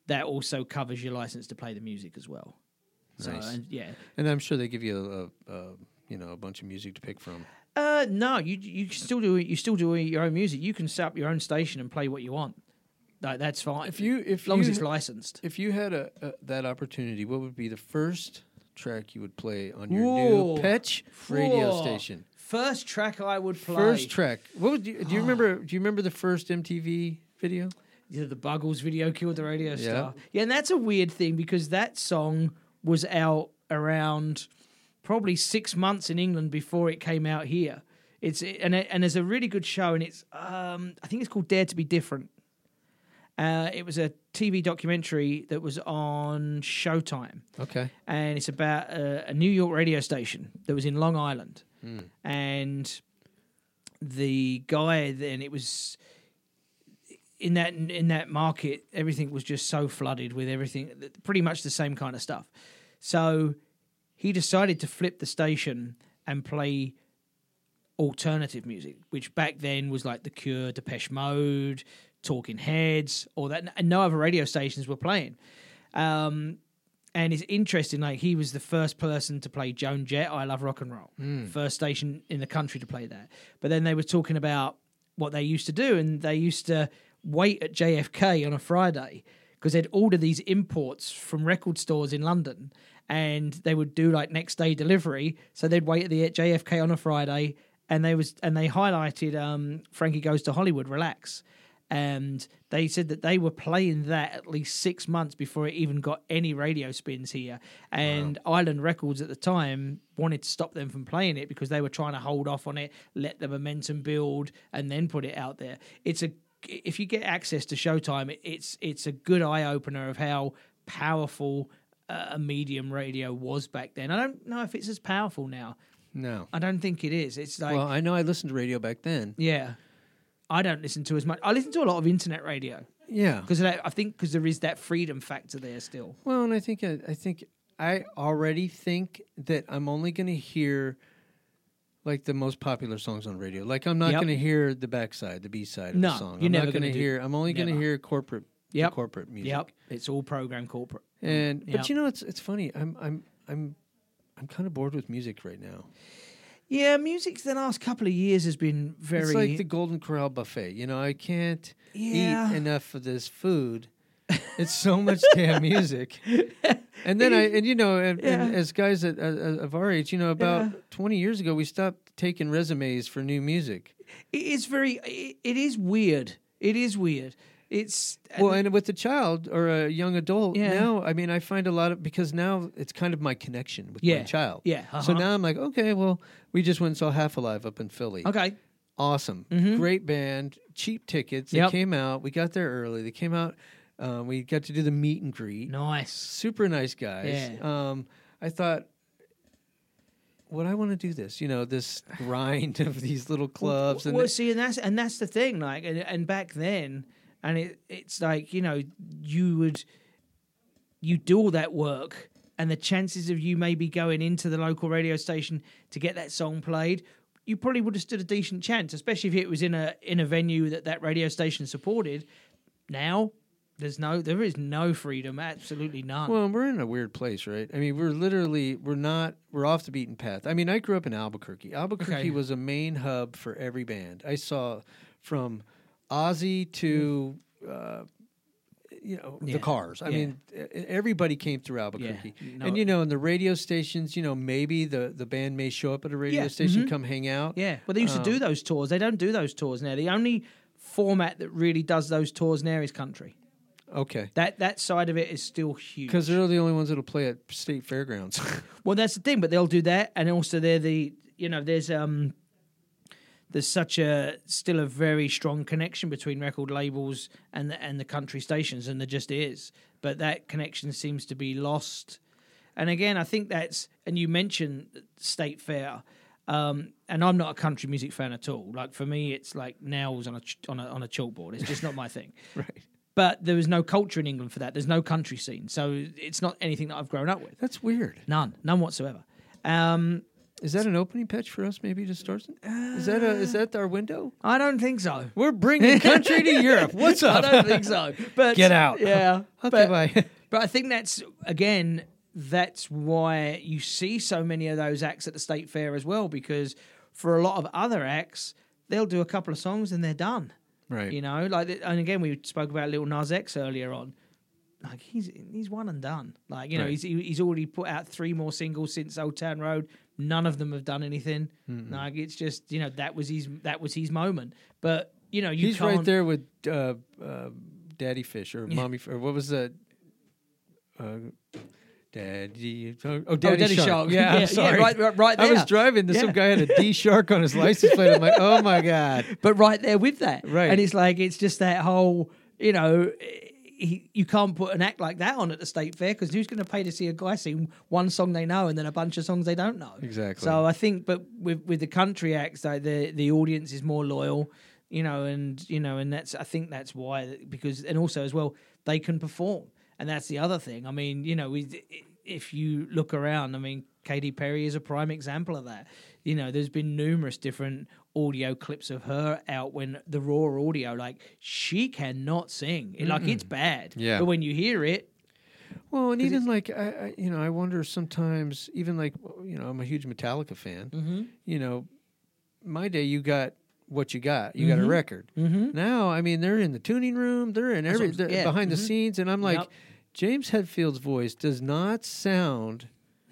that also covers your license to play the music as well. Nice. So, and, yeah. And I'm sure they give you a bunch of music to pick from. No, you still do it. You still do your own music. You can set up your own station and play what you want. Like, that's fine. As long as it's licensed. If you had that opportunity, what would be the first track you would play on your new Petch radio station? First track I would play. First track. What would you do? You remember? Do you remember the first MTV video? Yeah, the Buggles video killed the radio star. Yeah, and that's a weird thing because that song was out around probably 6 months in England before it came out here. And there's a really good show, and it's I think it's called Dare to Be Different. It was a TV documentary that was on Showtime. Okay. And it's about a New York radio station that was in Long Island. And the guy then, it was in that market, everything was just so flooded with everything, pretty much the same kind of stuff. So he decided to flip the station and play alternative music, which back then was like The Cure, Depeche Mode, Talking Heads, all that, and no other radio stations were playing. And it's interesting, like, he was the first person to play Joan Jett, I Love Rock and Roll. First station in the country to play that. But then they were talking about what they used to do, and they used to wait at JFK on a Friday because they'd order these imports from record stores in London, and they would do, like, next day delivery. So they'd wait at the JFK on a Friday, and they highlighted Frankie Goes to Hollywood, Relax. And they said that they were playing that at least 6 months before it even got any radio spins here. And Island Records at the time wanted to stop them from playing it because they were trying to hold off on it, let the momentum build, and then put it out there. If you get access to Showtime, it's a good eye opener of how powerful a medium radio was back then. I don't know if it's as powerful now. No, I don't think it is. It's like, well, I know I listened to radio back then. Yeah. I don't listen to as much. I listen to a lot of internet radio. Yeah, because there is that freedom factor there still. Well, and I think I already think that I'm only going to hear like the most popular songs on radio. Like I'm not going to hear the backside, the B side of the song. You're never going to hear. I'm only going to hear corporate music. Yep, it's all program corporate. But you know, it's funny. I'm kind of bored with music right now. Yeah, music the last couple of years has been very... It's like the Golden Corral buffet. You know, I can't eat enough of this food. It's so much damn music. And then and as guys of our age, about 20 years ago, we stopped taking resumes for new music. It is weird. It is weird. And with a child or a young adult now, I mean, I find a lot of, because now it's kind of my connection with my child. Yeah. So now I'm like, okay, well, we just went and saw Half Alive up in Philly. Okay. Awesome. Mm-hmm. Great band. Cheap tickets. They came out. We got there early. They came out. We got to do the meet and greet. Nice. Super nice guys. Yeah. I thought, would I want to do this? This grind of these little clubs. And that's the thing. Like, and back then... And it's like, you do all that work, and the chances of you maybe going into the local radio station to get that song played, you probably would have stood a decent chance, especially if it was in a venue that radio station supported. Now, there is no freedom, absolutely none. Well, we're in a weird place, right? I mean, we're off the beaten path. I mean, I grew up in Albuquerque. Albuquerque was a main hub for every band. I saw from Ozzy to, the Cars. I mean, everybody came through Albuquerque. Yeah. And, in the radio stations, maybe the band may show up at a radio station, come hang out. Yeah, well, they used to do those tours. They don't do those tours now. The only format that really does those tours now is country. Okay. That side of it is still huge. Because they're the only ones that'll play at state fairgrounds. Well, that's the thing, but they'll do that, and also they're there's still a very strong connection between record labels and the country stations, and there just is. But that connection seems to be lost. And again, I think and you mentioned State Fair, and I'm not a country music fan at all. Like, for me, it's like nails on a chalkboard. It's just not my thing. Right. But there was no culture in England for that. There's no country scene, so it's not anything that I've grown up with. That's weird. None whatsoever. Is that an opening pitch for us maybe to start? Is that our window? I don't think so. We're bringing country to Europe. What's up? I don't think so. But Get out. Yeah. Okay, bye. But I think that's why you see so many of those acts at the State Fair as well, because for a lot of other acts, they'll do a couple of songs and they're done. Right. You know, and again, we spoke about Lil Nas X earlier on. Like he's one and done. Like, you know, Right. he's already put out 3 more singles since Old Town Road. None of them have done anything. Like, it's just, you know, that was his moment. But, you know, He's can't... right there with Daddy Fish or Mommy or what was that? Daddy Daddy Shark. Yeah, I'm sorry. right there. I was driving and some guy had a D Shark on his license plate. I'm like, oh my God. But right there with that. Right. And it's like, it's just that whole, you know, you can't put an act like that on at the State Fair, because who's going to pay to see a guy sing one song they know and then a bunch of songs they don't know? Exactly. So I think, but with the country acts, like the audience is more loyal, and I think that's why, because, and also as well, they can perform. And that's the other thing. I mean, you know, if you look around, I mean, Katy Perry is a prime example of that. You know, there's been numerous different audio clips of her out when the raw audio, like, she cannot sing. Like, it's bad. Yeah. But when you hear it... Well, and even like, I wonder sometimes, even like, you know, I'm a huge Metallica fan. Mm-hmm. You know, my day, you got what you got. You got a record. Mm-hmm. Now, I mean, they're in the tuning room. They're in they're behind the scenes. And I'm like, Yep. James Hetfield's voice does not sound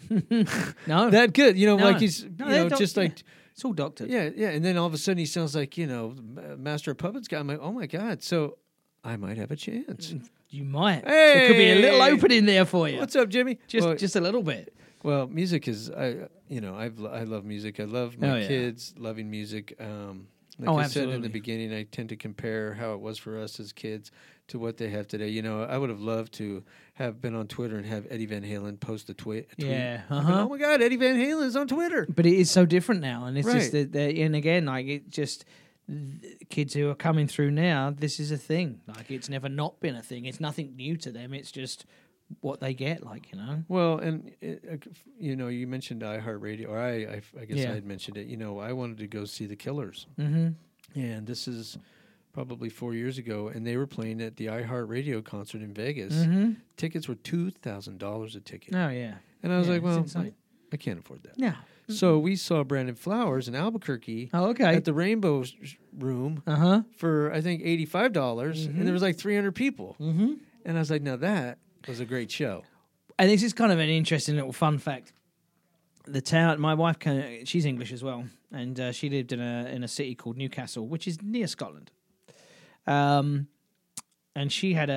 No. that good. You know, No. like he's, No, you they know, don't- just like... It's all doctored. Yeah. And then all of a sudden he sounds like, you know, Master of Puppets guy. I'm like, oh my God. So I might have a chance. You might. Hey! There could be a little opening there for you. What's up, Jimmy? Just a little bit. Well, music is, I love music. I love my Oh, yeah. kids loving music. Like Oh, I said in absolutely. the beginning, I tend to compare how it was for us as kids to what they have today. You know, I would have loved to have been on Twitter and have Eddie Van Halen post a tweet. Yeah. Like, oh my God, Eddie Van Halen is on Twitter. But it is so different now, and it's just Right. that. And again, like, it just kids who are coming through now. This is a thing. Like, it's never not been a thing. It's nothing new to them. It's just what they get. Like, you know. Well, and you know, you mentioned iHeartRadio, or I guess Yeah. I had mentioned it. You know, I wanted to go see the Killers, Mm-hmm. and this is probably 4 years ago, and they were playing at the iHeartRadio concert in Vegas. Mm-hmm. Tickets were $2,000 a ticket, Oh yeah. and I was Yeah, like, it's well, insane. I can't afford that. Yeah. So we saw Brandon Flowers in Albuquerque Oh, okay. at the Rainbow Room Uh-huh. for I think $85, and there was like 300 people, Mm-hmm. and I was like, now that was a great show. And this is kind of an interesting little fun fact. The town, my wife, she's English as well, and she lived in a city called Newcastle, which is near Scotland. And she had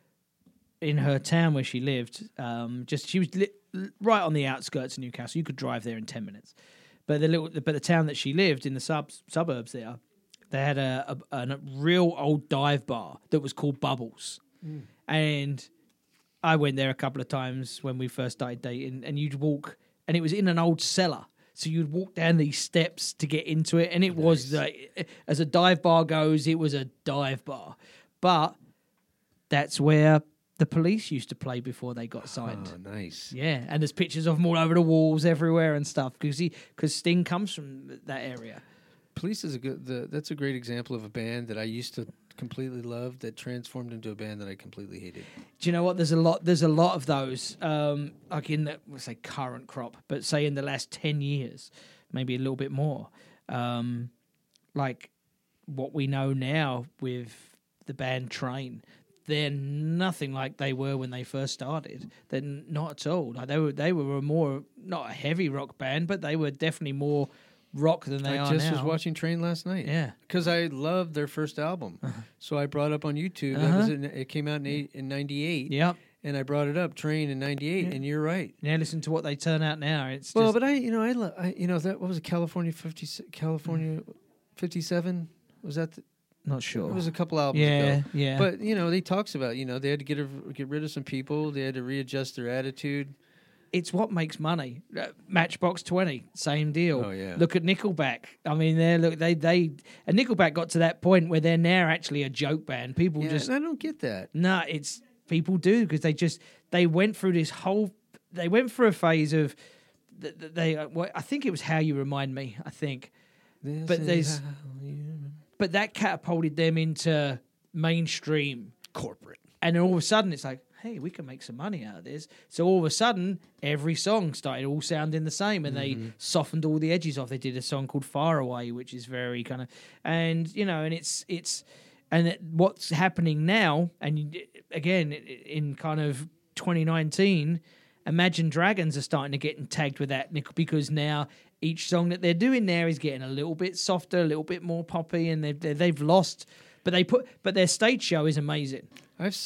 in her town where she lived, she was right on the outskirts of Newcastle. You could drive there in 10 minutes. But the town that she lived in, the suburbs there, they had a real old dive bar that was called Bubbles, and I went there a couple of times when we first started dating, and you'd walk, and it was in an old cellar. So you'd walk down these steps to get into it, and it was, as a dive bar goes, it was a dive bar. But that's where the Police used to play before they got signed. Oh, nice. Yeah, and there's pictures of them all over the walls everywhere and stuff, because Sting comes from that area. Police is that's a great example of a band that I used to completely love that transformed into a band that I completely hated. Do you know what? There's a lot of those, like in the, we'll say current crop, but say in the last 10 years, maybe a little bit more. Like what we know now with the band Train, they're nothing like they were when they first started. They're not at all. Like they were a more, not a heavy rock band, but they were definitely more rock than they are now. I just was watching Train last night. Yeah. Because I loved their first album. So I brought up on YouTube. It came out in 98. Yep. And I brought it up, Train in 98, and you're right. Now listen to what they turn out now. It's Well, just, but that, what was it, California 57? Was that not sure. It was a couple albums ago. Yeah. But, they talks about, they had to get rid of some people. They had to readjust their attitude. It's what makes money. Matchbox 20, same deal. Oh, yeah. Look at Nickelback. I mean, and Nickelback got to that point where they're now actually a joke band. People And I don't get that. No, it's people do because they went through a phase of I think it was How You Remind Me. I think, but that catapulted them into mainstream corporate. And then all of a sudden, it's like, hey, we can make some money out of this. So all of a sudden, every song started all sounding the same, and they softened all the edges off. They did a song called Far Away, which is very kind of, and what's happening now, and again, in kind of 2019, Imagine Dragons are starting to get tagged with that, because now each song that they're doing there is getting a little bit softer, a little bit more poppy, and they've lost. But their stage show is amazing. That's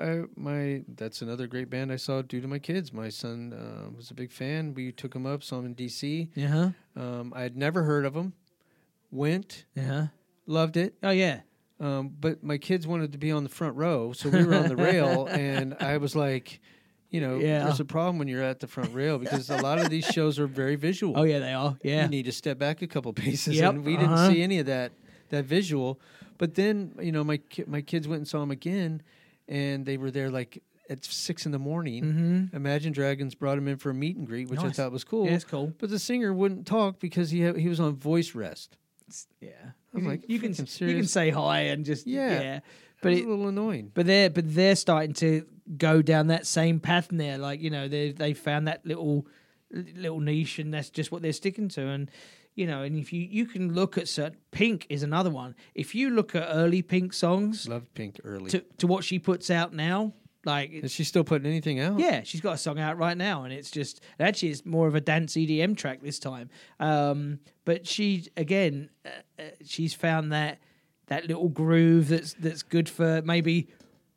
another great band I saw due to my kids. My son was a big fan. We took him up, saw him in D.C. Yeah. I had never heard of them. Went. Yeah. Loved it. Oh yeah. But my kids wanted to be on the front row, so we were on the rail, and I was like, there's a problem when you're at the front rail, because a lot of these shows are very visual. Oh yeah, they are. Yeah. You need to step back a couple paces, Yep. and we didn't see any of that visual. But then, my kids went and saw him again, and they were there like at 6 a.m. Mm-hmm. Imagine Dragons brought him in for a meet and greet, which I thought was cool. Yeah, it's cool. But the singer wouldn't talk because he was on voice rest. Yeah, I'm like, you can say hi and just But it's a little annoying. But they're starting to go down that same path now. Like, they found that little niche, and that's just what they're sticking to. And and if you can look at Pink is another one. If you look at early Pink songs, loved Pink early, to what she puts out now, like, is she still putting anything out? Yeah, she's got a song out right now, and it's more of a dance EDM track this time. But she's found that little groove that's good for maybe.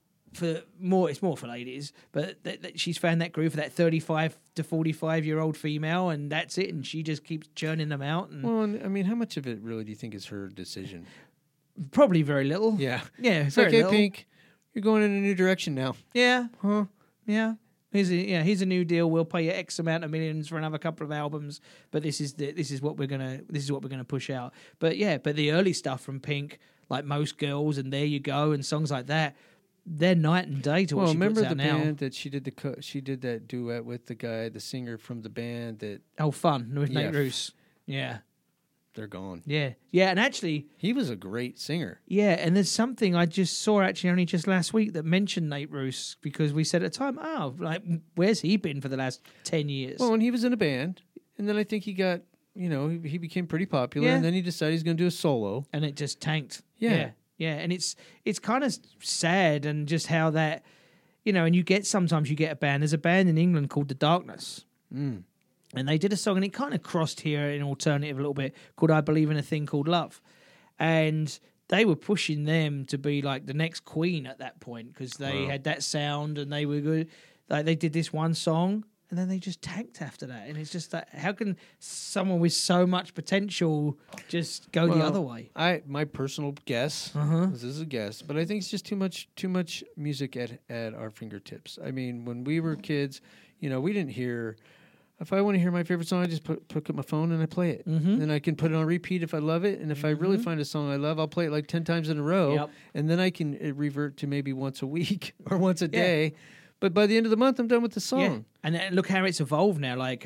It's more for ladies, but she's found that groove for that 35 to 45-year-old female, and that's it. And she just keeps churning them out. And well, I mean, how much of it really do you think is her decision? Probably very little. Yeah, yeah. It's like, hey, Pink, you're going in a new direction now. Yeah, huh? Yeah. Here's a new deal. We'll pay you X amount of millions for another couple of albums, but this is what we're gonna push out. But the early stuff from Pink, like Most Girls and There You Go and songs like that, they're night and day to what she puts out now. Remember the band that she did that duet with the singer from the band that... Oh, Fun, with Nate Roos. Yeah. They're gone. Yeah. Yeah, and actually... He was a great singer. Yeah, and there's something I just saw only just last week that mentioned Nate Roos, because we said at the time, where's he been for the last 10 years? Well, when he was in a band, and then I think he got, he became pretty popular, and then he decided he's going to do a solo. And it just tanked. Yeah. Yeah, and it's kind of sad, and just how that, and sometimes you get a band. There's a band in England called The Darkness, and they did a song, and it kind of crossed here in alternative a little bit, called I Believe in a Thing Called Love, and they were pushing them to be like the next Queen at that point, because they had that sound, and they were good. Like, they did this one song, and then they just tanked after that. And it's just that, how can someone with so much potential just go the other way? My personal guess, this is a guess, but I think it's just too much music at our fingertips. I mean, when we were kids, we didn't hear. If I want to hear my favorite song, I just pick up my phone and I play it. Then I can put it on repeat if I love it. And if I really find a song I love, I'll play it like 10 times in a row. Yep. And then I can revert to maybe once a week or once a day. But by the end of the month, I'm done with the song. Yeah. And look how it's evolved now. Like,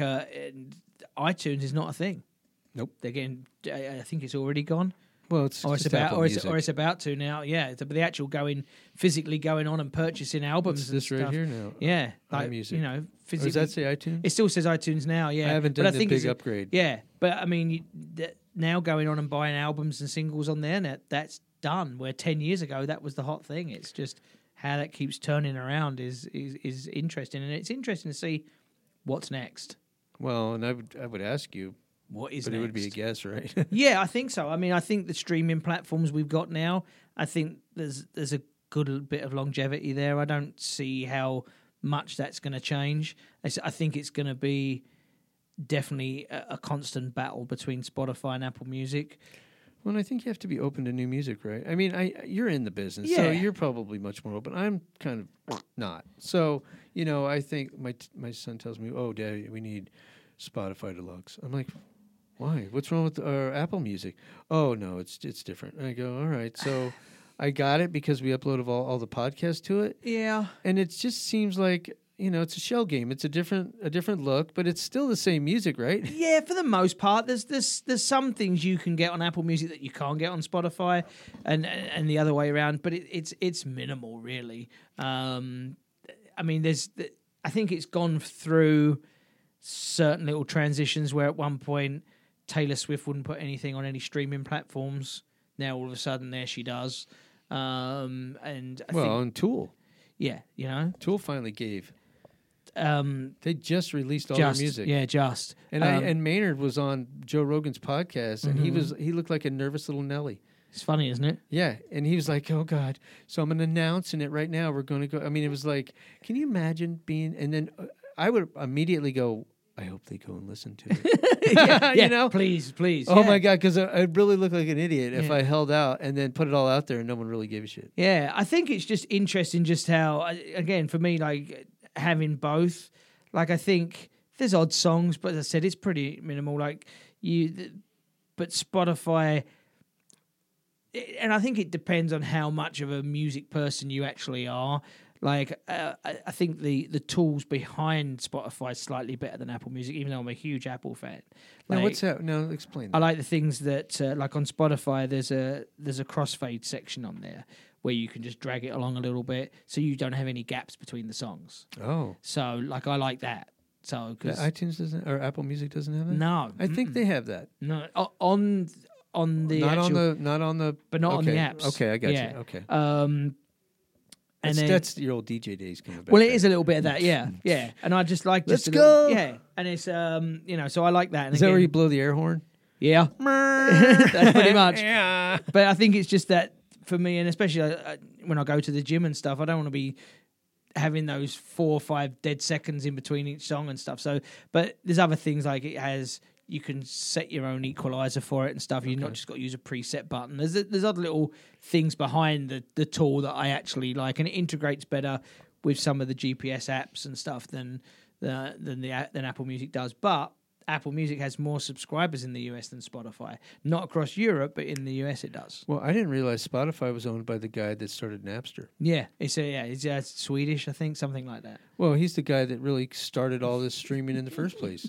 iTunes is not a thing. Nope. They're getting. I think it's already gone. Well, it's about to now. Yeah, the actual physically going on and purchasing albums. It's this right here now. Yeah, like music. physically. Does that say iTunes? It still says iTunes now. Yeah, I haven't done the big upgrade. Yeah, but I mean, now going on and buying albums and singles on there, that's done. Where 10 years ago that was the hot thing. It's just how that keeps turning around is interesting, and it's interesting to see what's next. Well, and I would ask you, what is but next? It would be a guess, right? Yeah, I think so. I mean, I think the streaming platforms we've got now, I think there's a good bit of longevity there. I don't see how much that's going to change. I think it's going to be definitely a constant battle between Spotify and Apple Music. Well, I think you have to be open to new music, right? I mean, you're in the business, yeah. So you're probably much more open. I'm kind of not. So, I think my son tells me, "Oh, Dad, we need Spotify Deluxe." I'm like, why? What's wrong with Apple Music? Oh, no, it's different. And I go, all right. So I got it because we uploaded all the podcasts to it. Yeah. And it just seems like it's a shell game. It's a different look, but it's still the same music, right? Yeah, for the most part, there's some things you can get on Apple Music that you can't get on Spotify, and the other way around. But it's minimal, really. I mean, I think it's gone through certain little transitions where at one point Taylor Swift wouldn't put anything on any streaming platforms. Now all of a sudden there she does. And I think, on Tool. Yeah, Tool finally gave. They just released all their music. Yeah, just. And Maynard was on Joe Rogan's podcast, and he looked like a nervous little Nelly. It's funny, isn't it? Yeah, and he was like, "Oh God!" So I'm announcing it right now. We're going to go. I mean, it was like, can you imagine being? And then I would immediately go, I hope they go and listen to it. yeah, please. Oh my God, because I'd really look like an idiot if I held out and then put it all out there and no one really gave a shit. Yeah, I think it's just interesting just how, again, for me, like having both, like I think there's odd songs, but as I said, it's pretty minimal. Like but Spotify, and I think it depends on how much of a music person you actually are. Like, I think the tools behind Spotify is slightly better than Apple Music, even though I'm a huge Apple fan. Now, what's that? No, explain that. I like the things that, like on Spotify, there's a crossfade section on there where you can just drag it along a little bit, so you don't have any gaps between the songs. Oh, so like I like that. So because iTunes doesn't, or Apple Music doesn't have that. No, I think they have that. No, on the not actual, on the, but not on the apps. Okay, I got you. Okay. And that's your old DJ days coming back. Well, it is a little bit of that, yeah. And I just like let's go. Yeah, and it's so I like that. And is that where you blow the air horn? Yeah, that's pretty much. Yeah. But I think it's just that for me, and especially when I go to the gym and stuff, I don't want to be having those 4 or 5 dead seconds in between each song and stuff. So, but there's other things like you can set your own equalizer for it and stuff. You've not just got to use a preset button. There's other little things behind the tool that I actually like, and it integrates better with some of the GPS apps and stuff than Apple Music does. But Apple Music has more subscribers in the US than Spotify. Not across Europe, but in the US it does. Well, I didn't realize Spotify was owned by the guy that started Napster. Yeah, it's Swedish, I think, something like that. Well, he's the guy that really started all this streaming in the first place.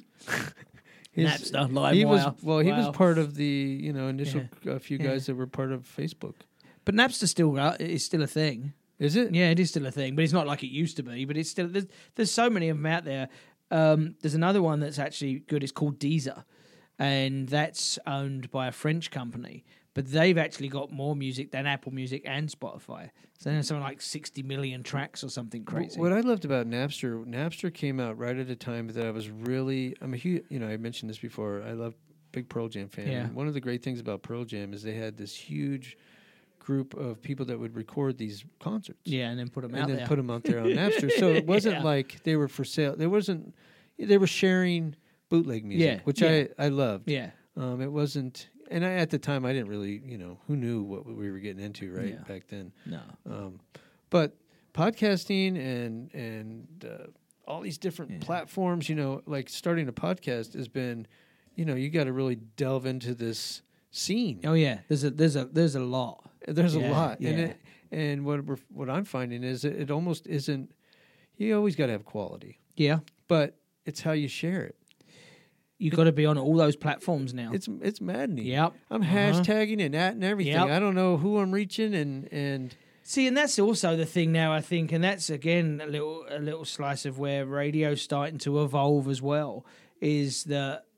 Napster, LimeWire. He was part of the initial few guys that were part of Facebook. But Napster is still a thing. Is it? Yeah, it is still a thing, but it's not like it used to be. But it's still there's so many of them out there. There's another one that's actually good. It's called Deezer, and that's owned by a French company. But they've actually got more music than Apple Music and Spotify. So there's something like 60 million tracks or something crazy. What I loved about Napster came out right at a time that I was really, I'm a huge, I mentioned this before, I love big Pearl Jam fan. Yeah. And one of the great things about Pearl Jam is they had this huge group of people that would record these concerts. Yeah, and then put them out there. And then put them out there on Napster. So it wasn't like they were for sale. They were sharing bootleg music, which I loved. Yeah. It wasn't... And at the time, I didn't really, who knew what we were getting into, right, back then. No. But podcasting and all these different platforms, like starting a podcast has been, you got to really delve into this scene. Oh yeah, there's a lot. There's a lot, yeah. And what I'm finding is it almost isn't. You always got to have quality. Yeah, but it's how you share it. You got to be on all those platforms now. It's maddening. Yep. I'm hashtagging and everything. Yep. I don't know who I'm reaching and see, and that's also the thing now, I think, and that's again a little slice of where radio's starting to evolve as well. Is that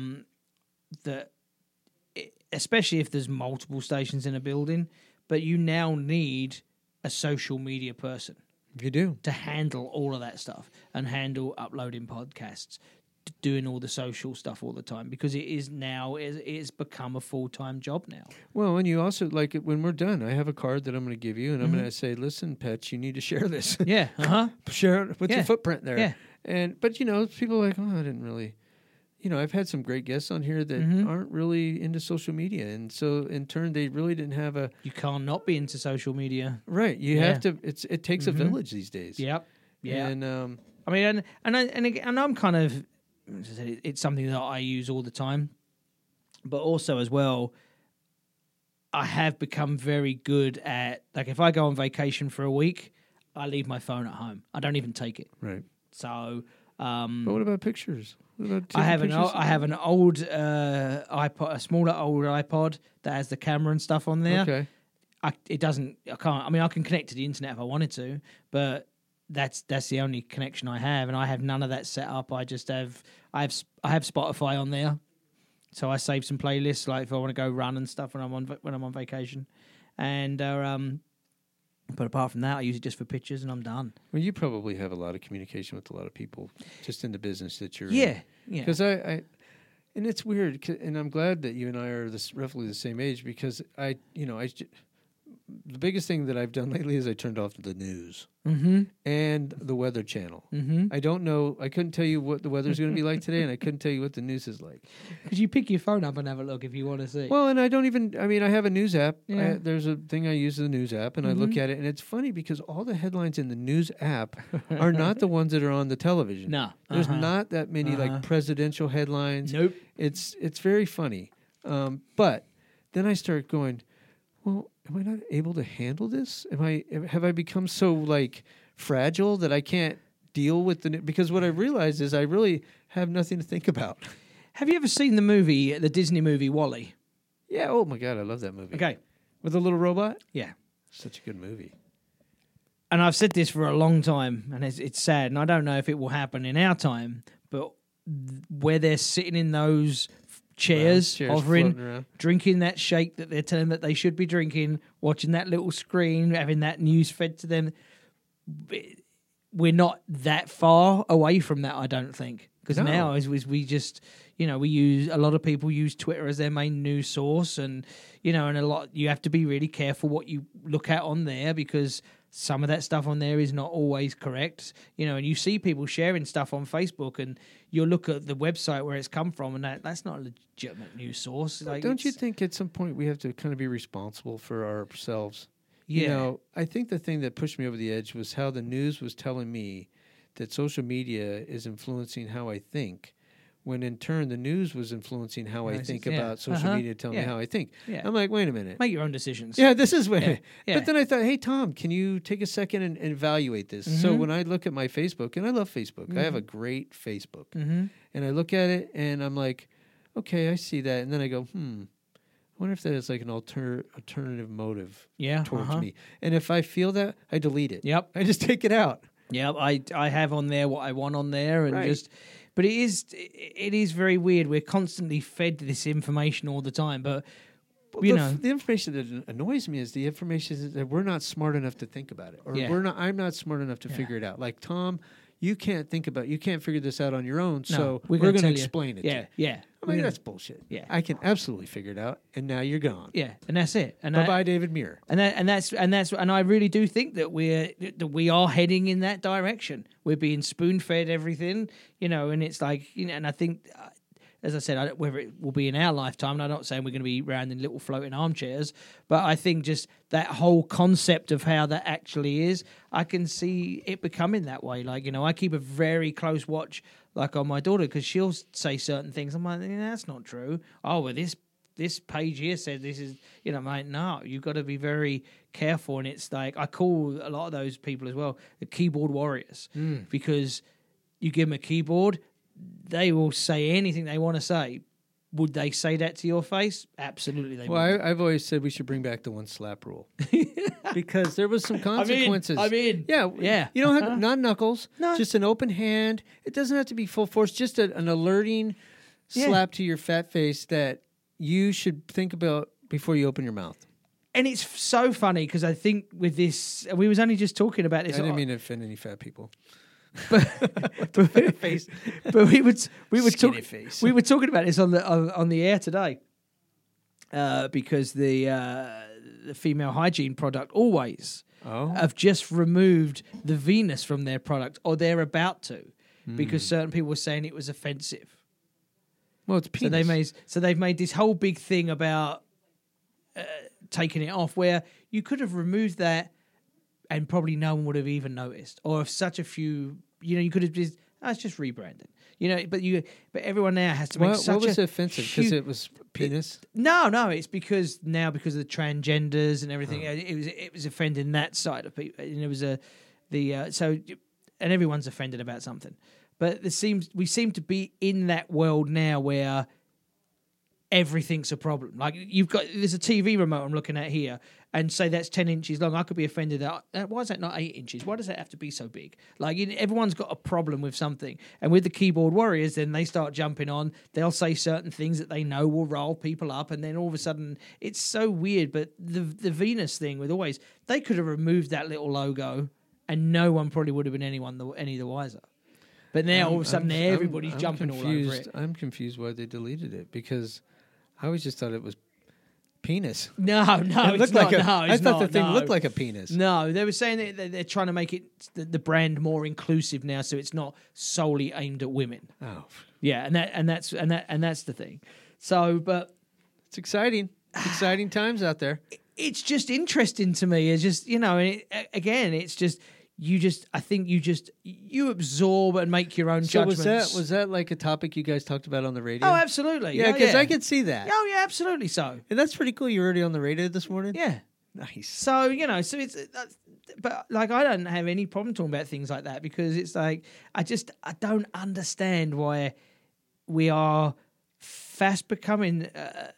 especially if there's multiple stations in a building, but you now need a social media person. You do to handle all of that stuff and handle uploading podcasts. Doing all the social stuff all the time because it's become a full-time job now. Well, and you also like it when we're done. I have a card that I'm going to give you, and I'm going to say, "Listen, Pets, you need to share this. Yeah, share it. Put your footprint there." Yeah, but people are like, "Oh, I didn't really." I've had some great guests on here that aren't really into social media, and so in turn, they really didn't have a. You can't not be into social media, right? You have to. It takes a village these days. Yep. Yeah. And I mean, and I'm kind of. It's something that I use all the time, but also as well, I have become very good at, like, if I go on vacation for a week, I leave my phone at home. I don't even take it. Right. So But what about pictures? What about I have taking pictures? I have an old iPod, a smaller old iPod that has the camera and stuff on there. Okay. It doesn't. I can't. I mean, I can connect to the internet if I wanted to, but that's the only connection I have, and I have none of that set up. I just have I have Spotify on there, so I save some playlists like if I want to go run and stuff when I'm on vacation, and but apart from that, I use it just for pictures, and I'm done. Well, you probably have a lot of communication with a lot of people just in the business that you're in. Yeah. Because I and it's weird, and I'm glad that you and I are roughly the same age because the biggest thing that I've done lately is I turned off the news and the Weather Channel. I don't know. I couldn't tell you what the weather's going to be like today, and I couldn't tell you what the news is like. Because you pick your phone up and have a look if you want to see. Well, and I don't even. I mean, I have a news app. Yeah. There's a thing I use the news app, and I look at it, and it's funny because all the headlines in the news app are not the ones that are on the television. No, There's not that many like presidential headlines. Nope. It's very funny. But then I start going, well, am I not able to handle this? Have I become so like fragile that I can't deal with because what I realized is I really have nothing to think about. Have you ever seen the Disney movie WALL-E? Yeah. Oh my God, I love that movie. Okay. With a little robot. Yeah. Such a good movie. And I've said this for a long time, and it's sad, and I don't know if it will happen in our time, but where they're sitting in those chairs hovering, drinking that shake that they're telling that they should be drinking, watching that little screen, having that news fed to them, we're not that far away from that, I don't think. Because now as we just, a lot of people use Twitter as their main news source, and you have to be really careful what you look at on there because some of that stuff on there is not always correct, and you see people sharing stuff on Facebook, and you'll look at the website where it's come from, and that's not a legitimate news source. Like, don't you think at some point we have to kind of be responsible for ourselves? Yeah. I think the thing that pushed me over the edge was how the news was telling me that social media is influencing how I think, when in turn the news was influencing how I think about social media telling me how I think. Yeah. I'm like, wait a minute. Make your own decisions. Yeah, this is what. Yeah. But then I thought, hey, Tom, can you take a second and evaluate this? So when I look at my Facebook, and I love Facebook, I have a great Facebook, and I look at it and I'm like, okay, I see that, and then I go, I wonder if that is like an alternative motive towards me. And if I feel that, I delete it. Yep. I just take it out. Yeah, I have on there what I want on there, and but it is very weird. We're constantly fed this information all the time, but the information that annoys me is the information that we're not smart enough to think about it, or I'm not smart enough to figure it out. Like, Tom, you can't figure this out on your own, so we're going to explain it. Yeah. I mean, that's bullshit. Yeah, I can absolutely figure it out, and now you're gone. Yeah, and that's it. And bye, David Muir. And I really do think that we are heading in that direction. We're being spoon fed everything, and it's like, and I think. As I said, whether it will be in our lifetime, and I'm not saying we're going to be around in little floating armchairs, but I think just that whole concept of how that actually is, I can see it becoming that way. Like, I keep a very close watch, like on my daughter, because she'll say certain things. I'm like, that's not true. Oh, well, this page here says this is, I'm like, no, you've got to be very careful. And it's like, I call a lot of those people as well the keyboard warriors, because you give them a keyboard, they will say anything they want to say. Would they say that to your face? Absolutely, they would. Well, I've always said we should bring back the one slap rule because there was some consequences. I mean, yeah. You don't have not knuckles, just an open hand. It doesn't have to be full force. Just an alerting slap to your fat face that you should think about before you open your mouth. And it's so funny because I think with this, we was only just talking about this. I didn't mean to offend any fat people. but we were talking about this on the air today, because the female hygiene product Always have just removed the Venus from their product, or they're about to, because certain people were saying it was offensive. Well, it's penis. So they've made this whole big thing about taking it off, where you could have removed that and probably no one would have even noticed, or if such a few. You could have just, it's just rebranded. But everyone now has to make such a... What was offensive? Because it was penis? No, it's because of the transgenders and everything. It was offending that side of people. And it was and everyone's offended about something. But we seem to be in that world now where everything's a problem. Like there's a TV remote I'm looking at here, and say that's 10 inches long. I could be offended that why is that not 8 inches? Why does that have to be so big? Like everyone's got a problem with something, and with the keyboard warriors, then they start jumping on. They'll say certain things that they know will rile people up, and then all of a sudden it's so weird. But the Venus thing with always, they could have removed that little logo, and no one probably would have been any the wiser. But now all of a sudden everybody's jumping all over it. I'm confused why they deleted it, because I always just thought it was penis. No, it looked like I thought the thing looked like a penis. No, they were saying that they're trying to make it the brand more inclusive now, so it's not solely aimed at women. Oh, yeah, and that's the thing. So, but it's exciting. It's exciting times out there. It's just interesting to me. It's just it's just. I think you absorb and make your own judgments. Was that like a topic you guys talked about on the radio? Oh, absolutely. Yeah, because I could see that. Oh, yeah, absolutely so. And that's pretty cool. You're already on the radio this morning? Yeah. Nice. So, so it's, but like, I don't have any problem talking about things like that, because it's like, I don't understand why we are fast becoming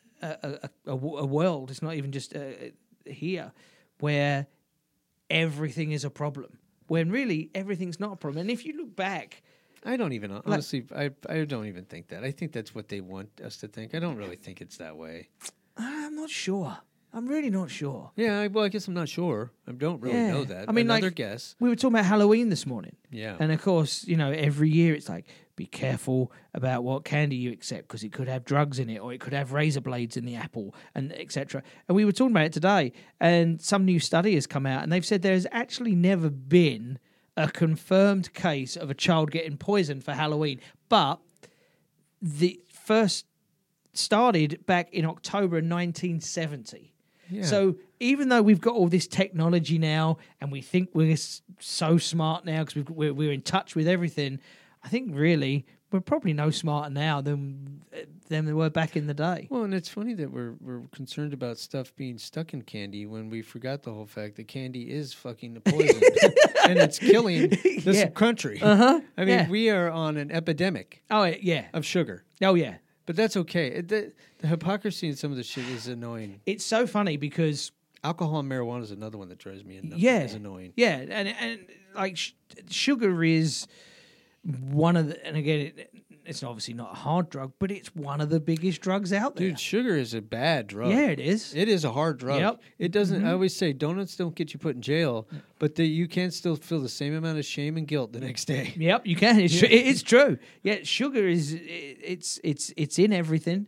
a world. It's not even just here where everything is a problem, when really everything's not a problem. And if you look back, I don't even honestly. I don't even think that. I think that's what they want us to think. I don't really think it's that way. I'm not sure. I'm really not sure. Yeah, well, I guess I'm not sure. I don't really know that. I mean, another guess. We were talking about Halloween this morning. Yeah, and of course, every year it's like, be careful about what candy you accept, because it could have drugs in it, or it could have razor blades in the apple, and etc. And we were talking about it today, and some new study has come out, and they've said there has actually never been a confirmed case of a child getting poisoned for Halloween, but the first started back in October 1970. Yeah. So even though we've got all this technology now, and we think we're so smart now because we're in touch with everything, I think really we're probably no smarter now than they were back in the day. Well, and it's funny that we're concerned about stuff being stuck in candy when we forgot the whole fact that candy is fucking the poison and it's killing this country. Uh-huh. I mean, we are on an epidemic. Oh yeah, of sugar. Oh yeah. But that's okay. The hypocrisy in some of the shit is annoying. It's so funny because alcohol and marijuana is another one that drives me nuts. Yeah, is annoying. Yeah, and like sugar is one of the, and again, it's obviously not a hard drug, but it's one of the biggest drugs out there. Dude, sugar is a bad drug. Yeah, it is. It is a hard drug. Yep. It doesn't. I always say donuts don't get you put in jail, but you can still feel the same amount of shame and guilt the next day. Yep, you can. It's true. Yeah, sugar is it's in everything.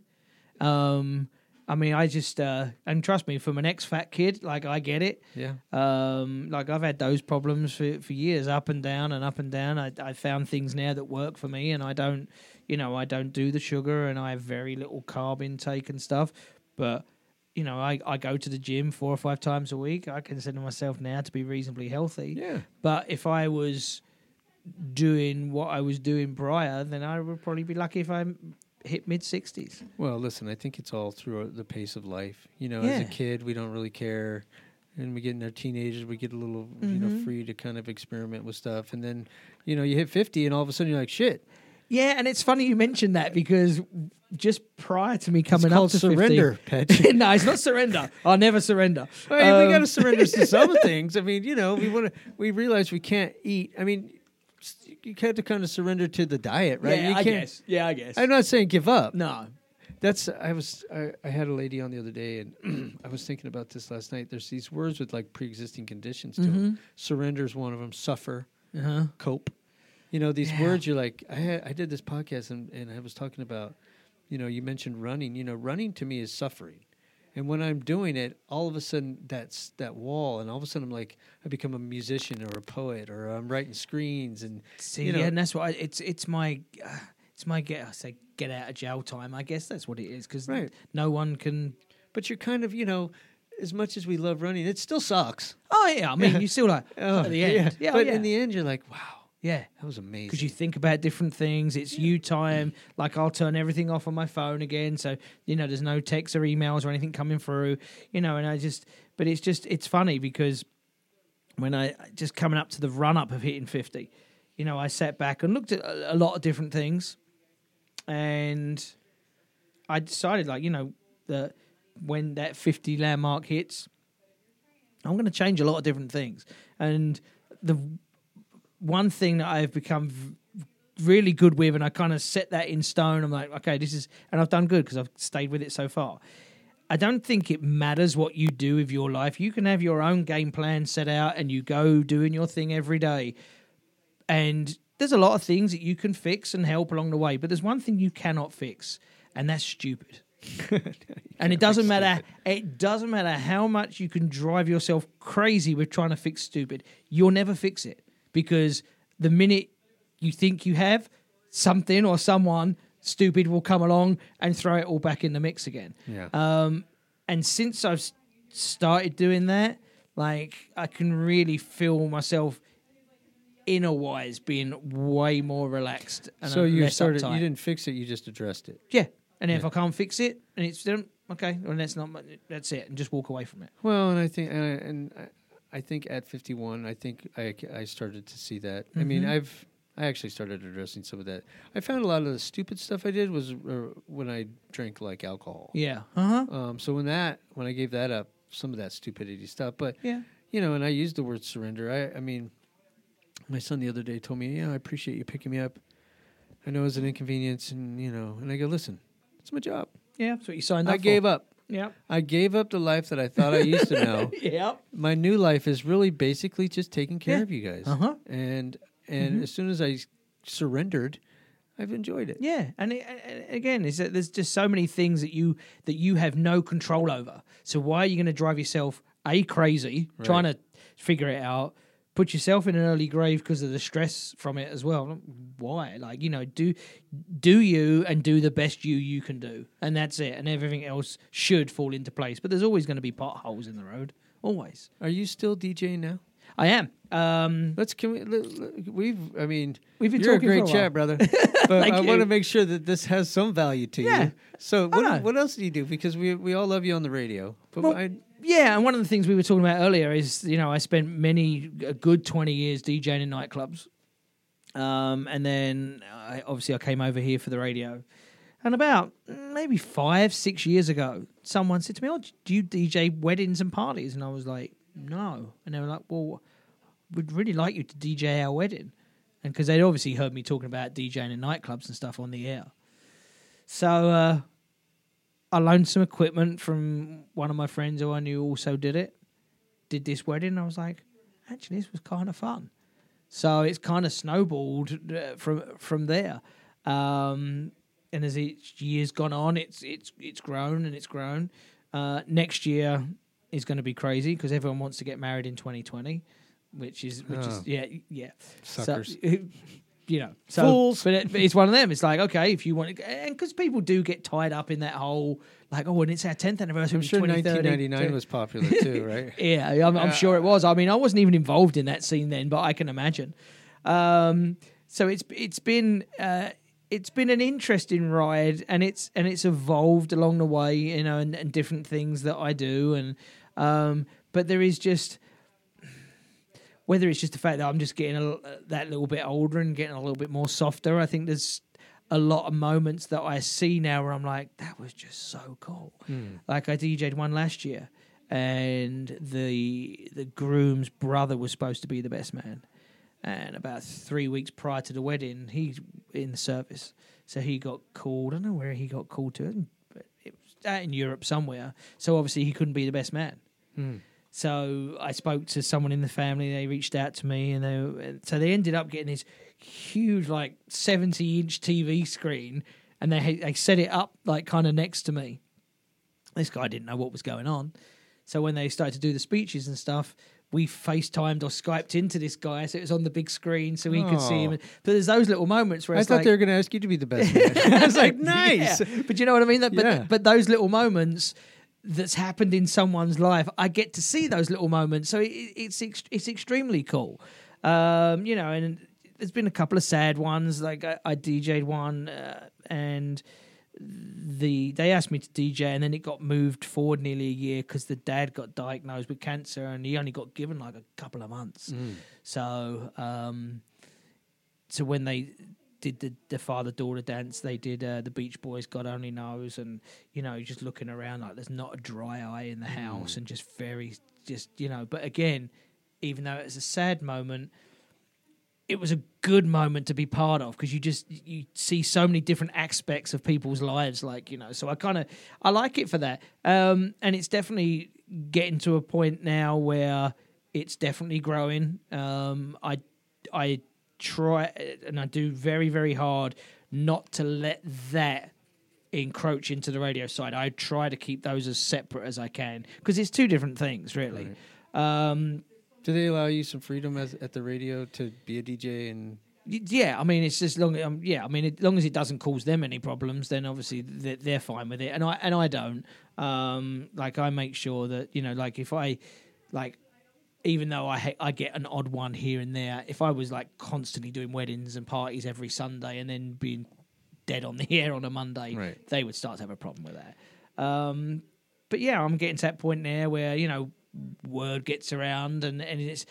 I mean, I just and trust me, from an ex-fat kid, like I get it. Yeah. Like I've had those problems for years, up and down and up and down. I found things now that work for me, and I don't do the sugar, and I have very little carb intake and stuff. But I go to the gym 4 or 5 times a week. I consider myself now to be reasonably healthy. Yeah. But if I was doing what I was doing prior, then I would probably be lucky if I hit mid-60s. Well, listen, I think it's all through the pace of life. As a kid, we don't really care. And we get in our teenagers, we get a little, free to kind of experiment with stuff. And then, you hit 50 and all of a sudden you're like, shit. Yeah, and it's funny you mentioned that because just prior to me coming up to 50... surrender, Petch. No, it's not surrender. I'll never surrender. Well, we got to surrender to some things. I mean, we realize we can't eat. I mean, you have to kind of surrender to the diet, right? Yeah, I guess. Yeah, I guess. I'm not saying give up. No. I had a lady on the other day, and I was thinking about this last night. There's these words with like pre-existing conditions to them. Surrender is one of them. Suffer, cope. These words. You're like, I did this podcast, and I was talking about, you mentioned running. Running to me is suffering. And when I'm doing it, all of a sudden that's that wall, and all of a sudden I'm like, I become a musician or a poet, or I'm writing screens, and and that's why it's my get out of jail time. I guess that's what it is, because no one can. But you're kind of as much as we love running, it still sucks. Oh yeah, I mean you still like at the end, but in the end you're like, wow. Yeah. That was amazing. Because you think about different things. It's you time. Like, I'll turn everything off on my phone again. So, there's no texts or emails or anything coming through. And but it's funny because when I just coming up to the run up of hitting 50, I sat back and looked at a lot of different things, and I decided, that when that 50 landmark hits, I'm going to change a lot of different things. And the one thing that I've become really good with, and I kind of set that in stone, I'm like, okay, and I've done good because I've stayed with it so far. I don't think it matters what you do with your life. You can have your own game plan set out and you go doing your thing every day. And there's a lot of things that you can fix and help along the way, but there's one thing you cannot fix, and that's stupid. And it doesn't matter. It doesn't matter how much you can drive yourself crazy with trying to fix stupid. You'll never fix it, because the minute you think you have something or someone, stupid will come along and throw it all back in the mix again. Yeah. And since I've started doing that, like, I can really feel myself inner wise being way more relaxed. And So you less started. uptight. You didn't fix it. You just addressed it. Yeah. And if I can't fix it, and it's done, okay, well, that's it, and just walk away from it. Well, and I think at 51, I think I started to see that. I mean, I actually started addressing some of that. I found a lot of the stupid stuff I did was when I drank like alcohol. Yeah. So when I gave that up, some of that stupidity stuff. But Yeah. and I used the word surrender. I mean, my son the other day told me, "Yeah, I appreciate you picking me up. I know it's an inconvenience, and I go, listen, it's my job. Yeah. That's what you signed up I for. gave up. Yeah. I gave up the life that I thought I used to know. Yeah. My new life is really basically just taking care of you guys. And as soon as I surrendered, I've enjoyed it. Yeah, and again, is that there's just so many things that you have no control over. So why are you going to drive yourself crazy trying to figure it out? Put yourself in an early grave because of the stress from it as well. Why? Do you and do the best you can do, and that's it. And everything else should fall into place. But there's always going to be potholes in the road. Always. Are you still DJing now? I am. We've been talking you're a great for a chat, while. brother. But I you. want to make sure that this has some value to Yeah. you. So know. what else do you do? Because we all love you on the radio. But Well, yeah, and one of the things we were talking about earlier is, I spent a good 20 years DJing in nightclubs. And then I came over here for the radio. And about maybe 5-6 years ago, someone said to me, "Oh, do you DJ weddings and parties?" And I was like, "No." And they were like, "Well, we'd really like you to DJ our wedding." And because they'd obviously heard me talking about DJing in nightclubs and stuff on the air. So I loaned some equipment from one of my friends who I knew also did this wedding. And I was like, actually, this was kind of fun. So it's kind of snowballed from there. And as each year's gone on, it's grown and it's grown. Next year is going to be crazy because everyone wants to get married in 2020, which is Suckers. So, Fools. But it's one of them. It's like, okay, if you want, and because people do get tied up in that whole, like, oh, and it's our 10th anniversary. I'm sure 2030. 1999 was popular too, right? Yeah, I'm sure it was. I mean, I wasn't even involved in that scene then, but I can imagine. So it's been an interesting ride, and it's evolved along the way, and different things that I do, and but there is just, whether it's just the fact that I'm just getting that little bit older and getting a little bit more softer, I think there's a lot of moments that I see now where I'm like, that was just so cool. Like I DJ'd one last year, and the groom's brother was supposed to be the best man. And about 3 weeks prior to the wedding, he's in the service. So he got called. I don't know where he got called to. But it was out in Europe somewhere. So obviously he couldn't be the best man. So I spoke to someone in the family. They reached out to me. So they ended up getting this huge, like, 70-inch TV screen. And they set it up, like, kind of next to me. This guy didn't know what was going on. So when they started to do the speeches and stuff, we FaceTimed or Skyped into this guy, so it was on the big screen, so we could see him. But there's those little moments where I it's thought like, they were going to ask you to be the best man. I was like, nice. yeah. But you know what I mean? Yeah. But those little moments that's happened in someone's life, I get to see those little moments, so it's extremely cool. And there's been a couple of sad ones. Like I DJ'd one, and they asked me to DJ, and then it got moved forward nearly a year because the dad got diagnosed with cancer, and he only got given like a couple of months. So to when they did the father-daughter dance, they did the Beach Boys, God Only Knows, and, you know, just looking around like there's not a dry eye in the house, and just you know, but again, even though it's a sad moment, it was a good moment to be part of, because you see so many different aspects of people's lives, like, you know, so I like it for that. And it's definitely getting to a point now where it's definitely growing. I try, and I do very, very hard not to let that encroach into the radio side. I try to keep those as separate as I can, because it's two different things, really. Right. Do they allow you some freedom at the radio to be a DJ? And yeah, I mean, it's just long. As long as it doesn't cause them any problems, then obviously they're fine with it, and I don't. Like, I make sure that, you know, like, if I, like, even though I get an odd one here and there, if I was like constantly doing weddings and parties every Sunday and then being dead on the air on a Monday, right, they would start to have a problem with that. But yeah, I'm getting to that point now where, you know, word gets around, and it's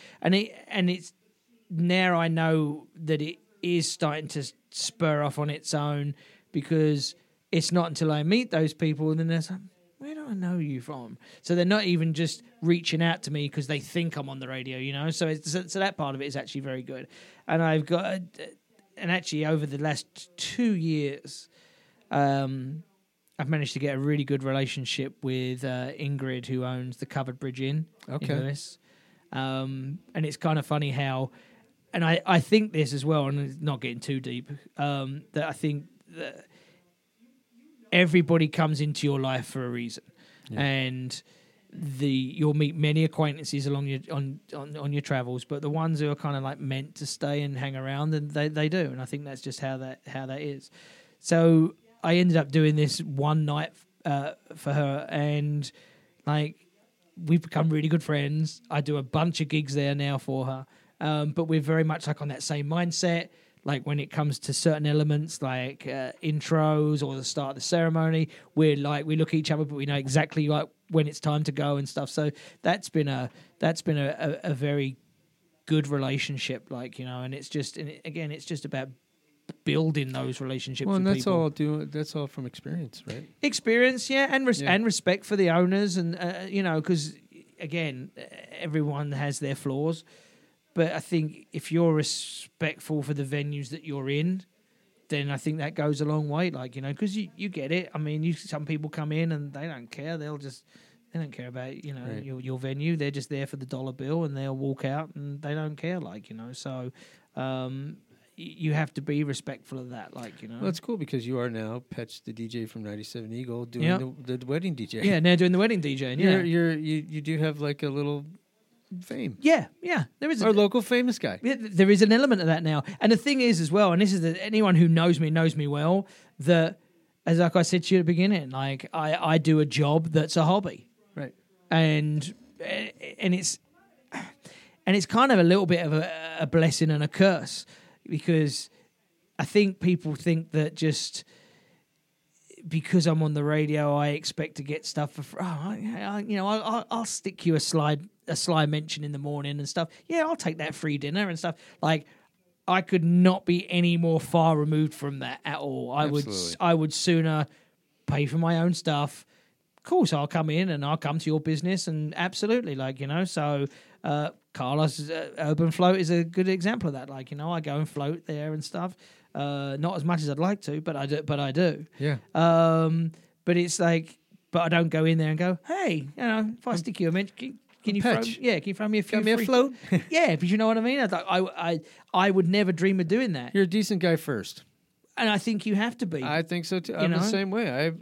now I know that it is starting to spur off on its own, because it's not until I meet those people and then there's like, where do I know you from? So they're not even just reaching out to me because they think I'm on the radio, you know. So that part of it is actually very good. And I've got, and actually over the last 2 years, I've managed to get a really good relationship with Ingrid, who owns the Covered Bridge Inn in Lewis. And it's kind of funny how, and I think this as well, and it's not getting too deep, that I think that everybody comes into your life for a reason, and you'll meet many acquaintances along your on your travels, but the ones who are kind of like meant to stay and hang around, and they do, and I think that's just how that is. So I ended up doing this one night for her, and like, we've become really good friends. I do a bunch of gigs there now for her, but we're very much like on that same mindset. Like, when it comes to certain elements, like intros or the start of the ceremony, we look at each other, but we know exactly like when it's time to go and stuff. So that's been a very good relationship, like, you know. And it's just, again, it's just about building those relationships. Well, and with that's all from experience, right? Experience, yeah, and respect for the owners, and you know, because again, everyone has their flaws. But I think if you're respectful for the venues that you're in, then I think that goes a long way. Like, you know, because you get it. I mean, some people come in and they don't care. They don't care about, you know, right, your venue. They're just there for the dollar bill, and they'll walk out and they don't care. Like, you know, so you have to be respectful of that. Like, you know, well, that's cool, because you are now Petch, the DJ from 97 Eagle, doing the wedding DJ. Yeah, now doing the wedding DJ. Yeah, you do have like a little fame. Yeah. There is our local famous guy. Yeah, there is an element of that now. And the thing is as well, and this is that anyone who knows me well, that, as like I said to you at the beginning, like, I do a job that's a hobby. Right. And it's kind of a little bit of a blessing and a curse, because I think people think that just because I'm on the radio, I expect to get stuff for I'll stick you a sly mention in the morning and stuff. Yeah, I'll take that free dinner and stuff. Like, I could not be any more far removed from that at all. I would sooner pay for my own stuff. Of course, I'll come in and I'll come to your business, and absolutely, like, you know. So Carlos Urban Float is a good example of that. Like, you know, I go and float there and stuff. Not as much as I'd like to, but I do. Yeah. But it's like, but I don't go in there and go, hey, you know, if I stick you a mention, can you throw me a few? Got me a float? Yeah, but you know what I mean. I would never dream of doing that. You're a decent guy first, and I think you have to be. I think so too. I'm the same way.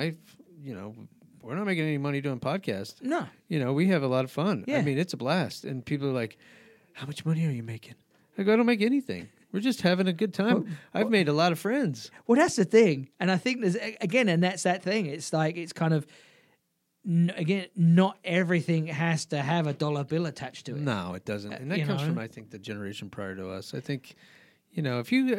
We're not making any money doing podcasts. No. You know, we have a lot of fun. Yeah. I mean, it's a blast, and people are like, "How much money are you making?" I go, "I don't make anything. We're just having a good time." I've made a lot of friends. Well, that's the thing. And I think there's, again, and that's that thing. It's like, it's kind of, again, not everything has to have a dollar bill attached to it. No, it doesn't. And that comes from, I think, the generation prior to us. I think, you know, if you're,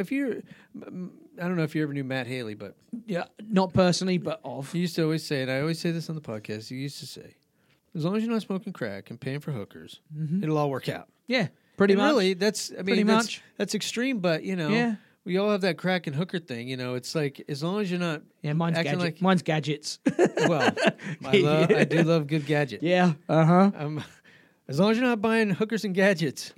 I don't know if you ever knew Matt Haley, but. Yeah, not personally, but of. He used to always say, and I always say this on the podcast, he used to say, as long as you're not smoking crack and paying for hookers, it'll all work out. Yeah. Pretty And much. Really, that's I mean, Pretty that's, much. that's extreme, but Yeah. we all have that crack and hooker thing. It's like as long as you're not Mine's acting gadget. Mine's gadgets. well, I do love good gadgets. Yeah. Uh-huh. As long as you're not buying hookers and gadgets,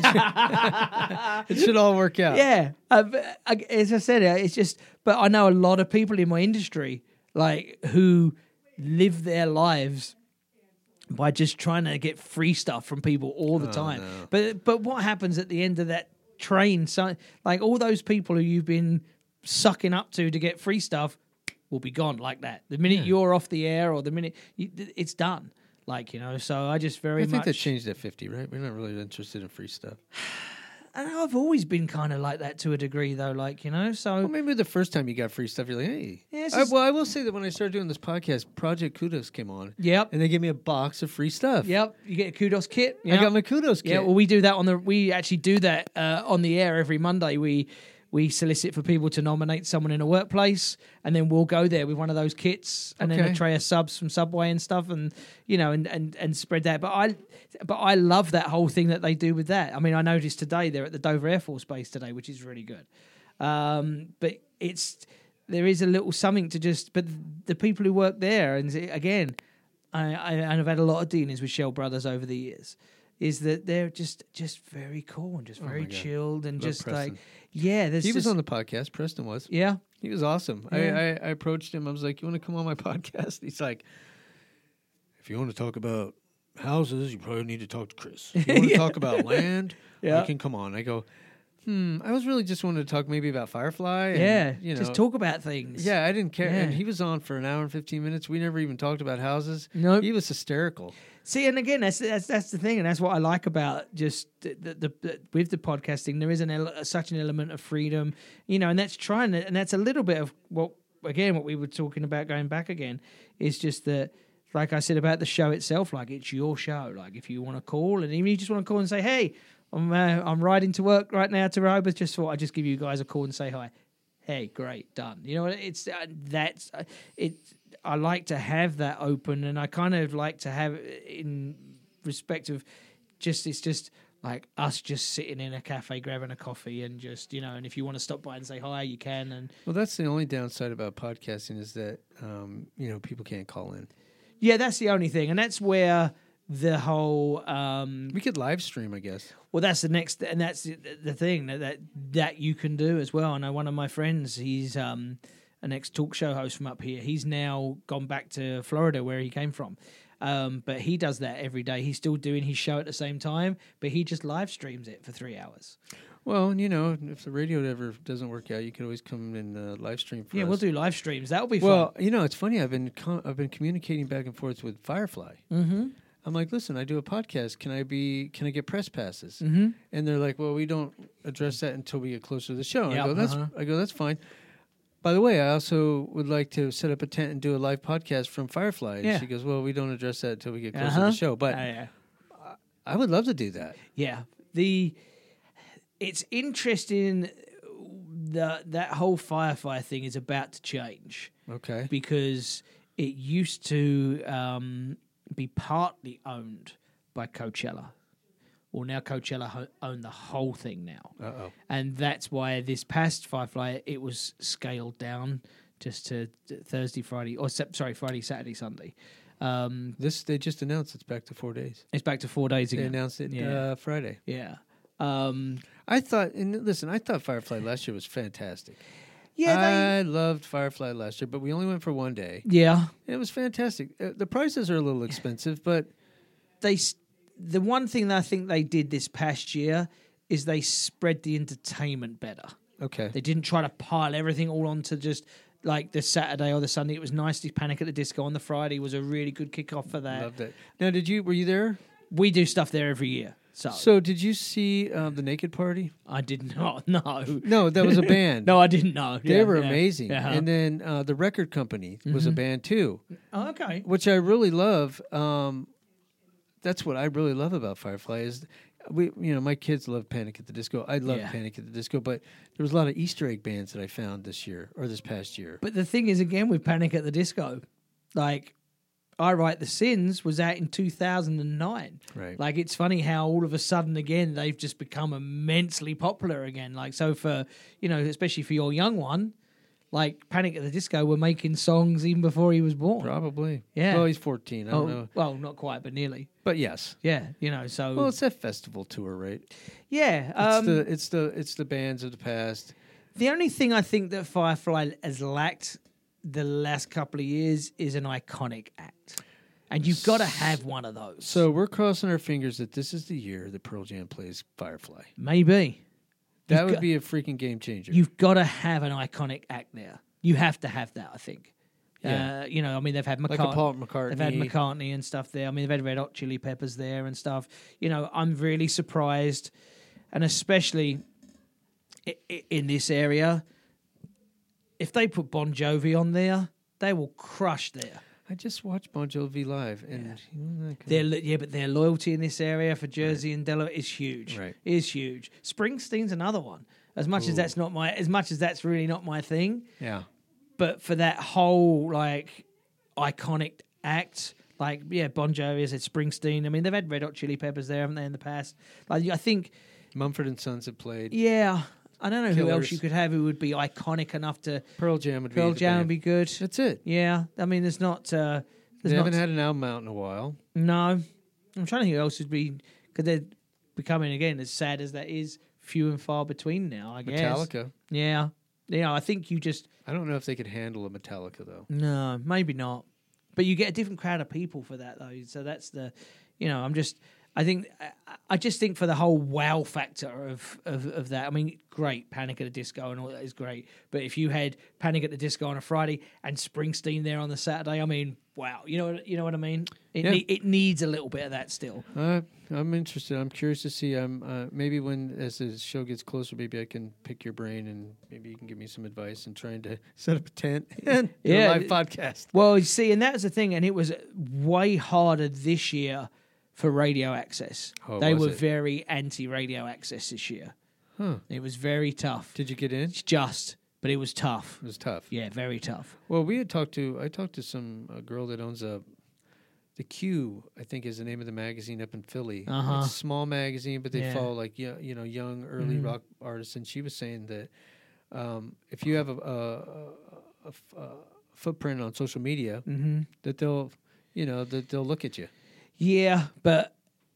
Yeah. it should all work out. Yeah. As I said, it's just, but I know a lot of people in my industry, like, who live their lives by just trying to get free stuff from people all the time. no. But what happens at the end of that train? So, like, all those people who you've been sucking up to get free stuff will be gone like that. The minute you're off the air, or the minute it's done. Like, so I just I think that changed at 50, right? We're not really interested in free stuff. And I've always been kind of like that to a degree, though. Like, so Well, maybe the first time you got free stuff, you're like, hey. Yeah, it's Well, I will say that when I started doing this podcast, Project Kudos came on. Yep. And they gave me a box of free stuff. Yep, you get a kudos kit. I got my Kudos kit. Yeah, well, we do that we actually do that on the air every Monday. We solicit for people to nominate someone in a workplace, and then we'll go there with one of those kits and then a tray of subs from Subway and stuff, and and spread that. But I love that whole thing that they do with that. I mean, I noticed today they're at the Dover Air Force Base today, which is really good. But there is a little something to just. But the people who work there, and again, I've had a lot of dealings with Shell Brothers over the years, is that they're just very cool and just very chilled and Love just Preston. like, yeah. He was on the podcast. Preston was. Yeah. He was awesome. Yeah. I approached him. I was like, you want to come on my podcast? He's like, if you want to talk about houses, you probably need to talk to Chris. If you want to talk about land, I can come on. I go, I was really just wanting to talk maybe about Firefly. And, just talk about things. Yeah, I didn't care. Yeah. And he was on for an hour and 15 minutes. We never even talked about houses. Nope. He was hysterical. See, and again, that's the thing, and that's what I like about just the with the podcasting. There is such an element of freedom, and that's and that's a little bit of what we were talking about going back again, is just that, like I said about the show itself, like it's your show. Like if you want to call, and even you just want to call and say, hey, I'm riding to work right now to Rehoboth, just thought I'd just give you guys a call and say hi. Hey, great, done. It's I like to have that open, and I kind of like to have in respect of it's just like us just sitting in a cafe grabbing a coffee and just, and if you want to stop by and say hi, you can. And well, that's the only downside about podcasting is that, people can't call in. Yeah, that's the only thing. And that's where the whole... we could live stream, I guess. Well, that's the next... And that's the thing that you can do as well. I know one of my friends, he's... an ex-talk show host from up here. He's now gone back to Florida where he came from. But he does that every day. He's still doing his show at the same time, but he just live streams it for 3 hours. Well, if the radio ever doesn't work out, you can always come and live stream for us. Yeah, we'll do live streams. That'll be fun. Well, it's funny. I've been communicating back and forth with Firefly. Mm-hmm. I'm like, listen, I do a podcast. Can I get press passes? Mm-hmm. And they're like, well, we don't address that until we get closer to the show. And Yep, I go, that's fine. By the way, I also would like to set up a tent and do a live podcast from Firefly. And she goes, well, we don't address that until we get closer to the show. But I would love to do that. Yeah. It's interesting that whole Firefly thing is about to change. Okay. Because it used to be partly owned by Coachella. Well, now Coachella own the whole thing now. Uh-oh. And that's why this past Firefly, it was scaled down just to Thursday, Friday, Friday, Saturday, Sunday. They just announced it's back to 4 days. It's back to 4 days again. They announced it Friday. Yeah. I thought Firefly last year was fantastic. Yeah, I loved Firefly last year, but we only went for 1 day. Yeah. It was fantastic. The prices are a little expensive, but the one thing that I think they did this past year is they spread the entertainment better. Okay. They didn't try to pile everything all onto just like the Saturday or the Sunday. It was nice to Panic at the Disco on the Friday was a really good kickoff for that. Loved it. Now, were you there? We do stuff there every year. So did you see the Naked Party? I did not. No. No, that was a band. No, I didn't know. They were amazing. Uh-huh. And then the record company was a band too. Oh, okay. Which I really love. That's what I really love about Firefly is my kids love Panic at the Disco. I love Panic at the Disco, but there was a lot of Easter egg bands that I found this past year. But the thing is, again, with Panic at the Disco, like I Write the Sins was out in 2009. Right. Like, it's funny how all of a sudden, again, they've just become immensely popular again. Like, so for, especially for your young one, like Panic at the Disco were making songs even before he was born. Probably. Yeah. Well, he's 14. I don't know. Well, not quite, but nearly. But yes. Yeah, so. Well, it's that festival tour, right? Yeah. It's the bands of the past. The only thing I think that Firefly has lacked the last couple of years is an iconic act. And you've got to have one of those. So we're crossing our fingers that this is the year that Pearl Jam plays Firefly. Maybe. That would be a freaking game changer. You've got to have an iconic act there. You have to have that, I think. Yeah. They've had like a Paul McCartney. They've had McCartney and stuff there. I mean, they've had Red Hot Chili Peppers there and stuff. I'm really surprised, and especially in this area, if they put Bon Jovi on there, they will crush there. I just watched Bon Jovi live, and but their loyalty in this area for Jersey and Delaware is huge. Right, is huge. Springsteen's another one. As much as that's really not my thing. Yeah. But for that whole like iconic act, like Bon Jovi, as I said, Springsteen. I mean, they've had Red Hot Chili Peppers there, haven't they, in the past? Like, I think Mumford & Sons have played. Yeah. I don't know Killers. who else you could have who would be iconic enough to. Pearl Jam would be good. That's it. Yeah, I mean, there's not. They haven't had an album out in a while. No, I'm trying to think who else would be, because they're becoming, again, as sad as that is, few and far between now. I guess Metallica. Yeah, I think you just. I don't know if they could handle a Metallica though. No, maybe not. But you get a different crowd of people for that though. So that's the, I just think for the whole wow factor of that, I mean, great, Panic at the Disco and all that is great. But if you had Panic at the Disco on a Friday and Springsteen there on the Saturday, I mean, wow, you know what I mean? It needs a little bit of that still. I'm interested. I'm curious to see. Maybe as the show gets closer, maybe I can pick your brain and maybe you can give me some advice in trying to set up a tent and do a live podcast. Well, you see, and that was the thing, and it was way harder this year for radio access. They were very anti-radio access this year. Huh. It was very tough. Did you get in? But it was tough. It was tough. Yeah, very tough. Well, I talked to some girl that owns The Q, I think is the name of the magazine up in Philly. Uh-huh. It's a small magazine, but they follow like young early rock artists. And she was saying that if you have a footprint on social media, that they'll look at you. Yeah, but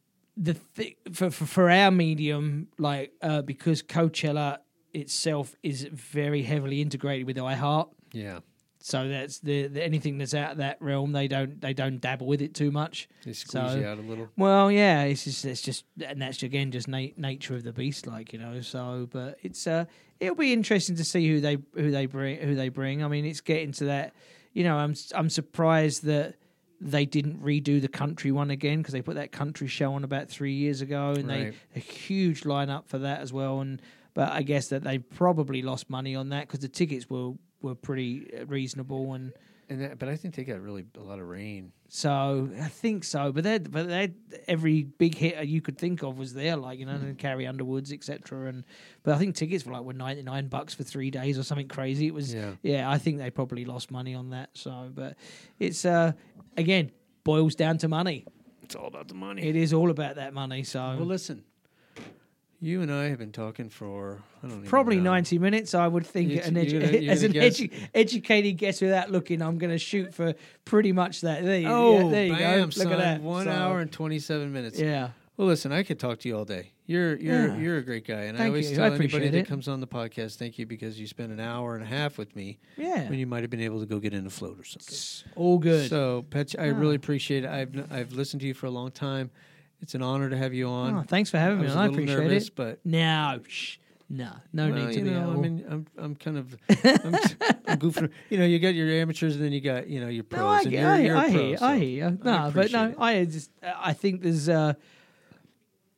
for our medium, like because Coachella itself is very heavily integrated with iHeart. Yeah. So that's the anything that's out of that realm, they don't dabble with it too much. They squeeze you out a little. Well, yeah, it's just, and that's again just nature of the beast, like So, but it's it'll be interesting to see who they bring. I mean, it's getting to that. I'm surprised that they didn't redo the country one again, because they put that country show on about 3 years ago, and they a huge lineup for that as well. But I guess that they probably lost money on that because the tickets were pretty reasonable, but I think they got really a lot of rain. So I think so, but they every big hit you could think of was there, like Carrie Underwood's, etc. But I think tickets were $99 for 3 days or something crazy. It was I think they probably lost money on that. So, but it's again boils down to money. It's all about the money. It is all about that money. So well, listen. You and I have been talking for probably 90 minutes. I would think, as an educated guess without looking, I'm going to shoot for pretty much that. There you go. Look at that. 1 hour and 27 minutes. Yeah. Well, listen, I could talk to you all day. You're a great guy, and I always tell anybody that comes on the podcast, thank you, because you spent an hour and a half with me. Yeah. When you might have been able to go get in a float or something. All good. So, Petch, I really appreciate it. I've listened to you for a long time. It's an honor to have you on. Oh, thanks for having me. I appreciate nervous, it. But no need to be. I'm kind of I'm goofing. You got your amateurs, and then you got your pros. I hear you. No, but no, I think there's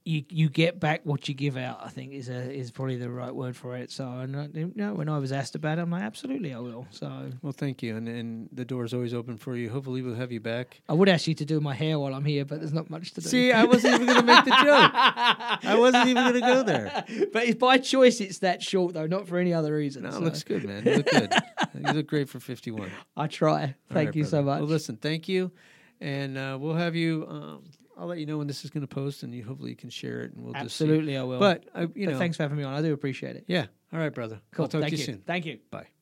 you get back what you give out, I think is probably the right word for it. So, and when I was asked about it, I'm like, absolutely, I will. So, well, thank you, and the door's always open for you. Hopefully, we'll have you back. I would ask you to do my hair while I'm here, but there's not much to do. See, I wasn't even going to make the joke. I wasn't even going to go there. But if by choice it's that short, though, not for any other reason. No, so. it looks good, man. You look good. You look great for 51. I try. Thank you so much. Well, listen, thank you, and we'll have you. I'll let you know when this is going to post, and hopefully you can share it, and we'll absolutely, just see. I will. But thanks for having me on. I do appreciate it. Yeah. All right, brother. Cool. I'll talk Thank to you you soon. Thank you. Bye.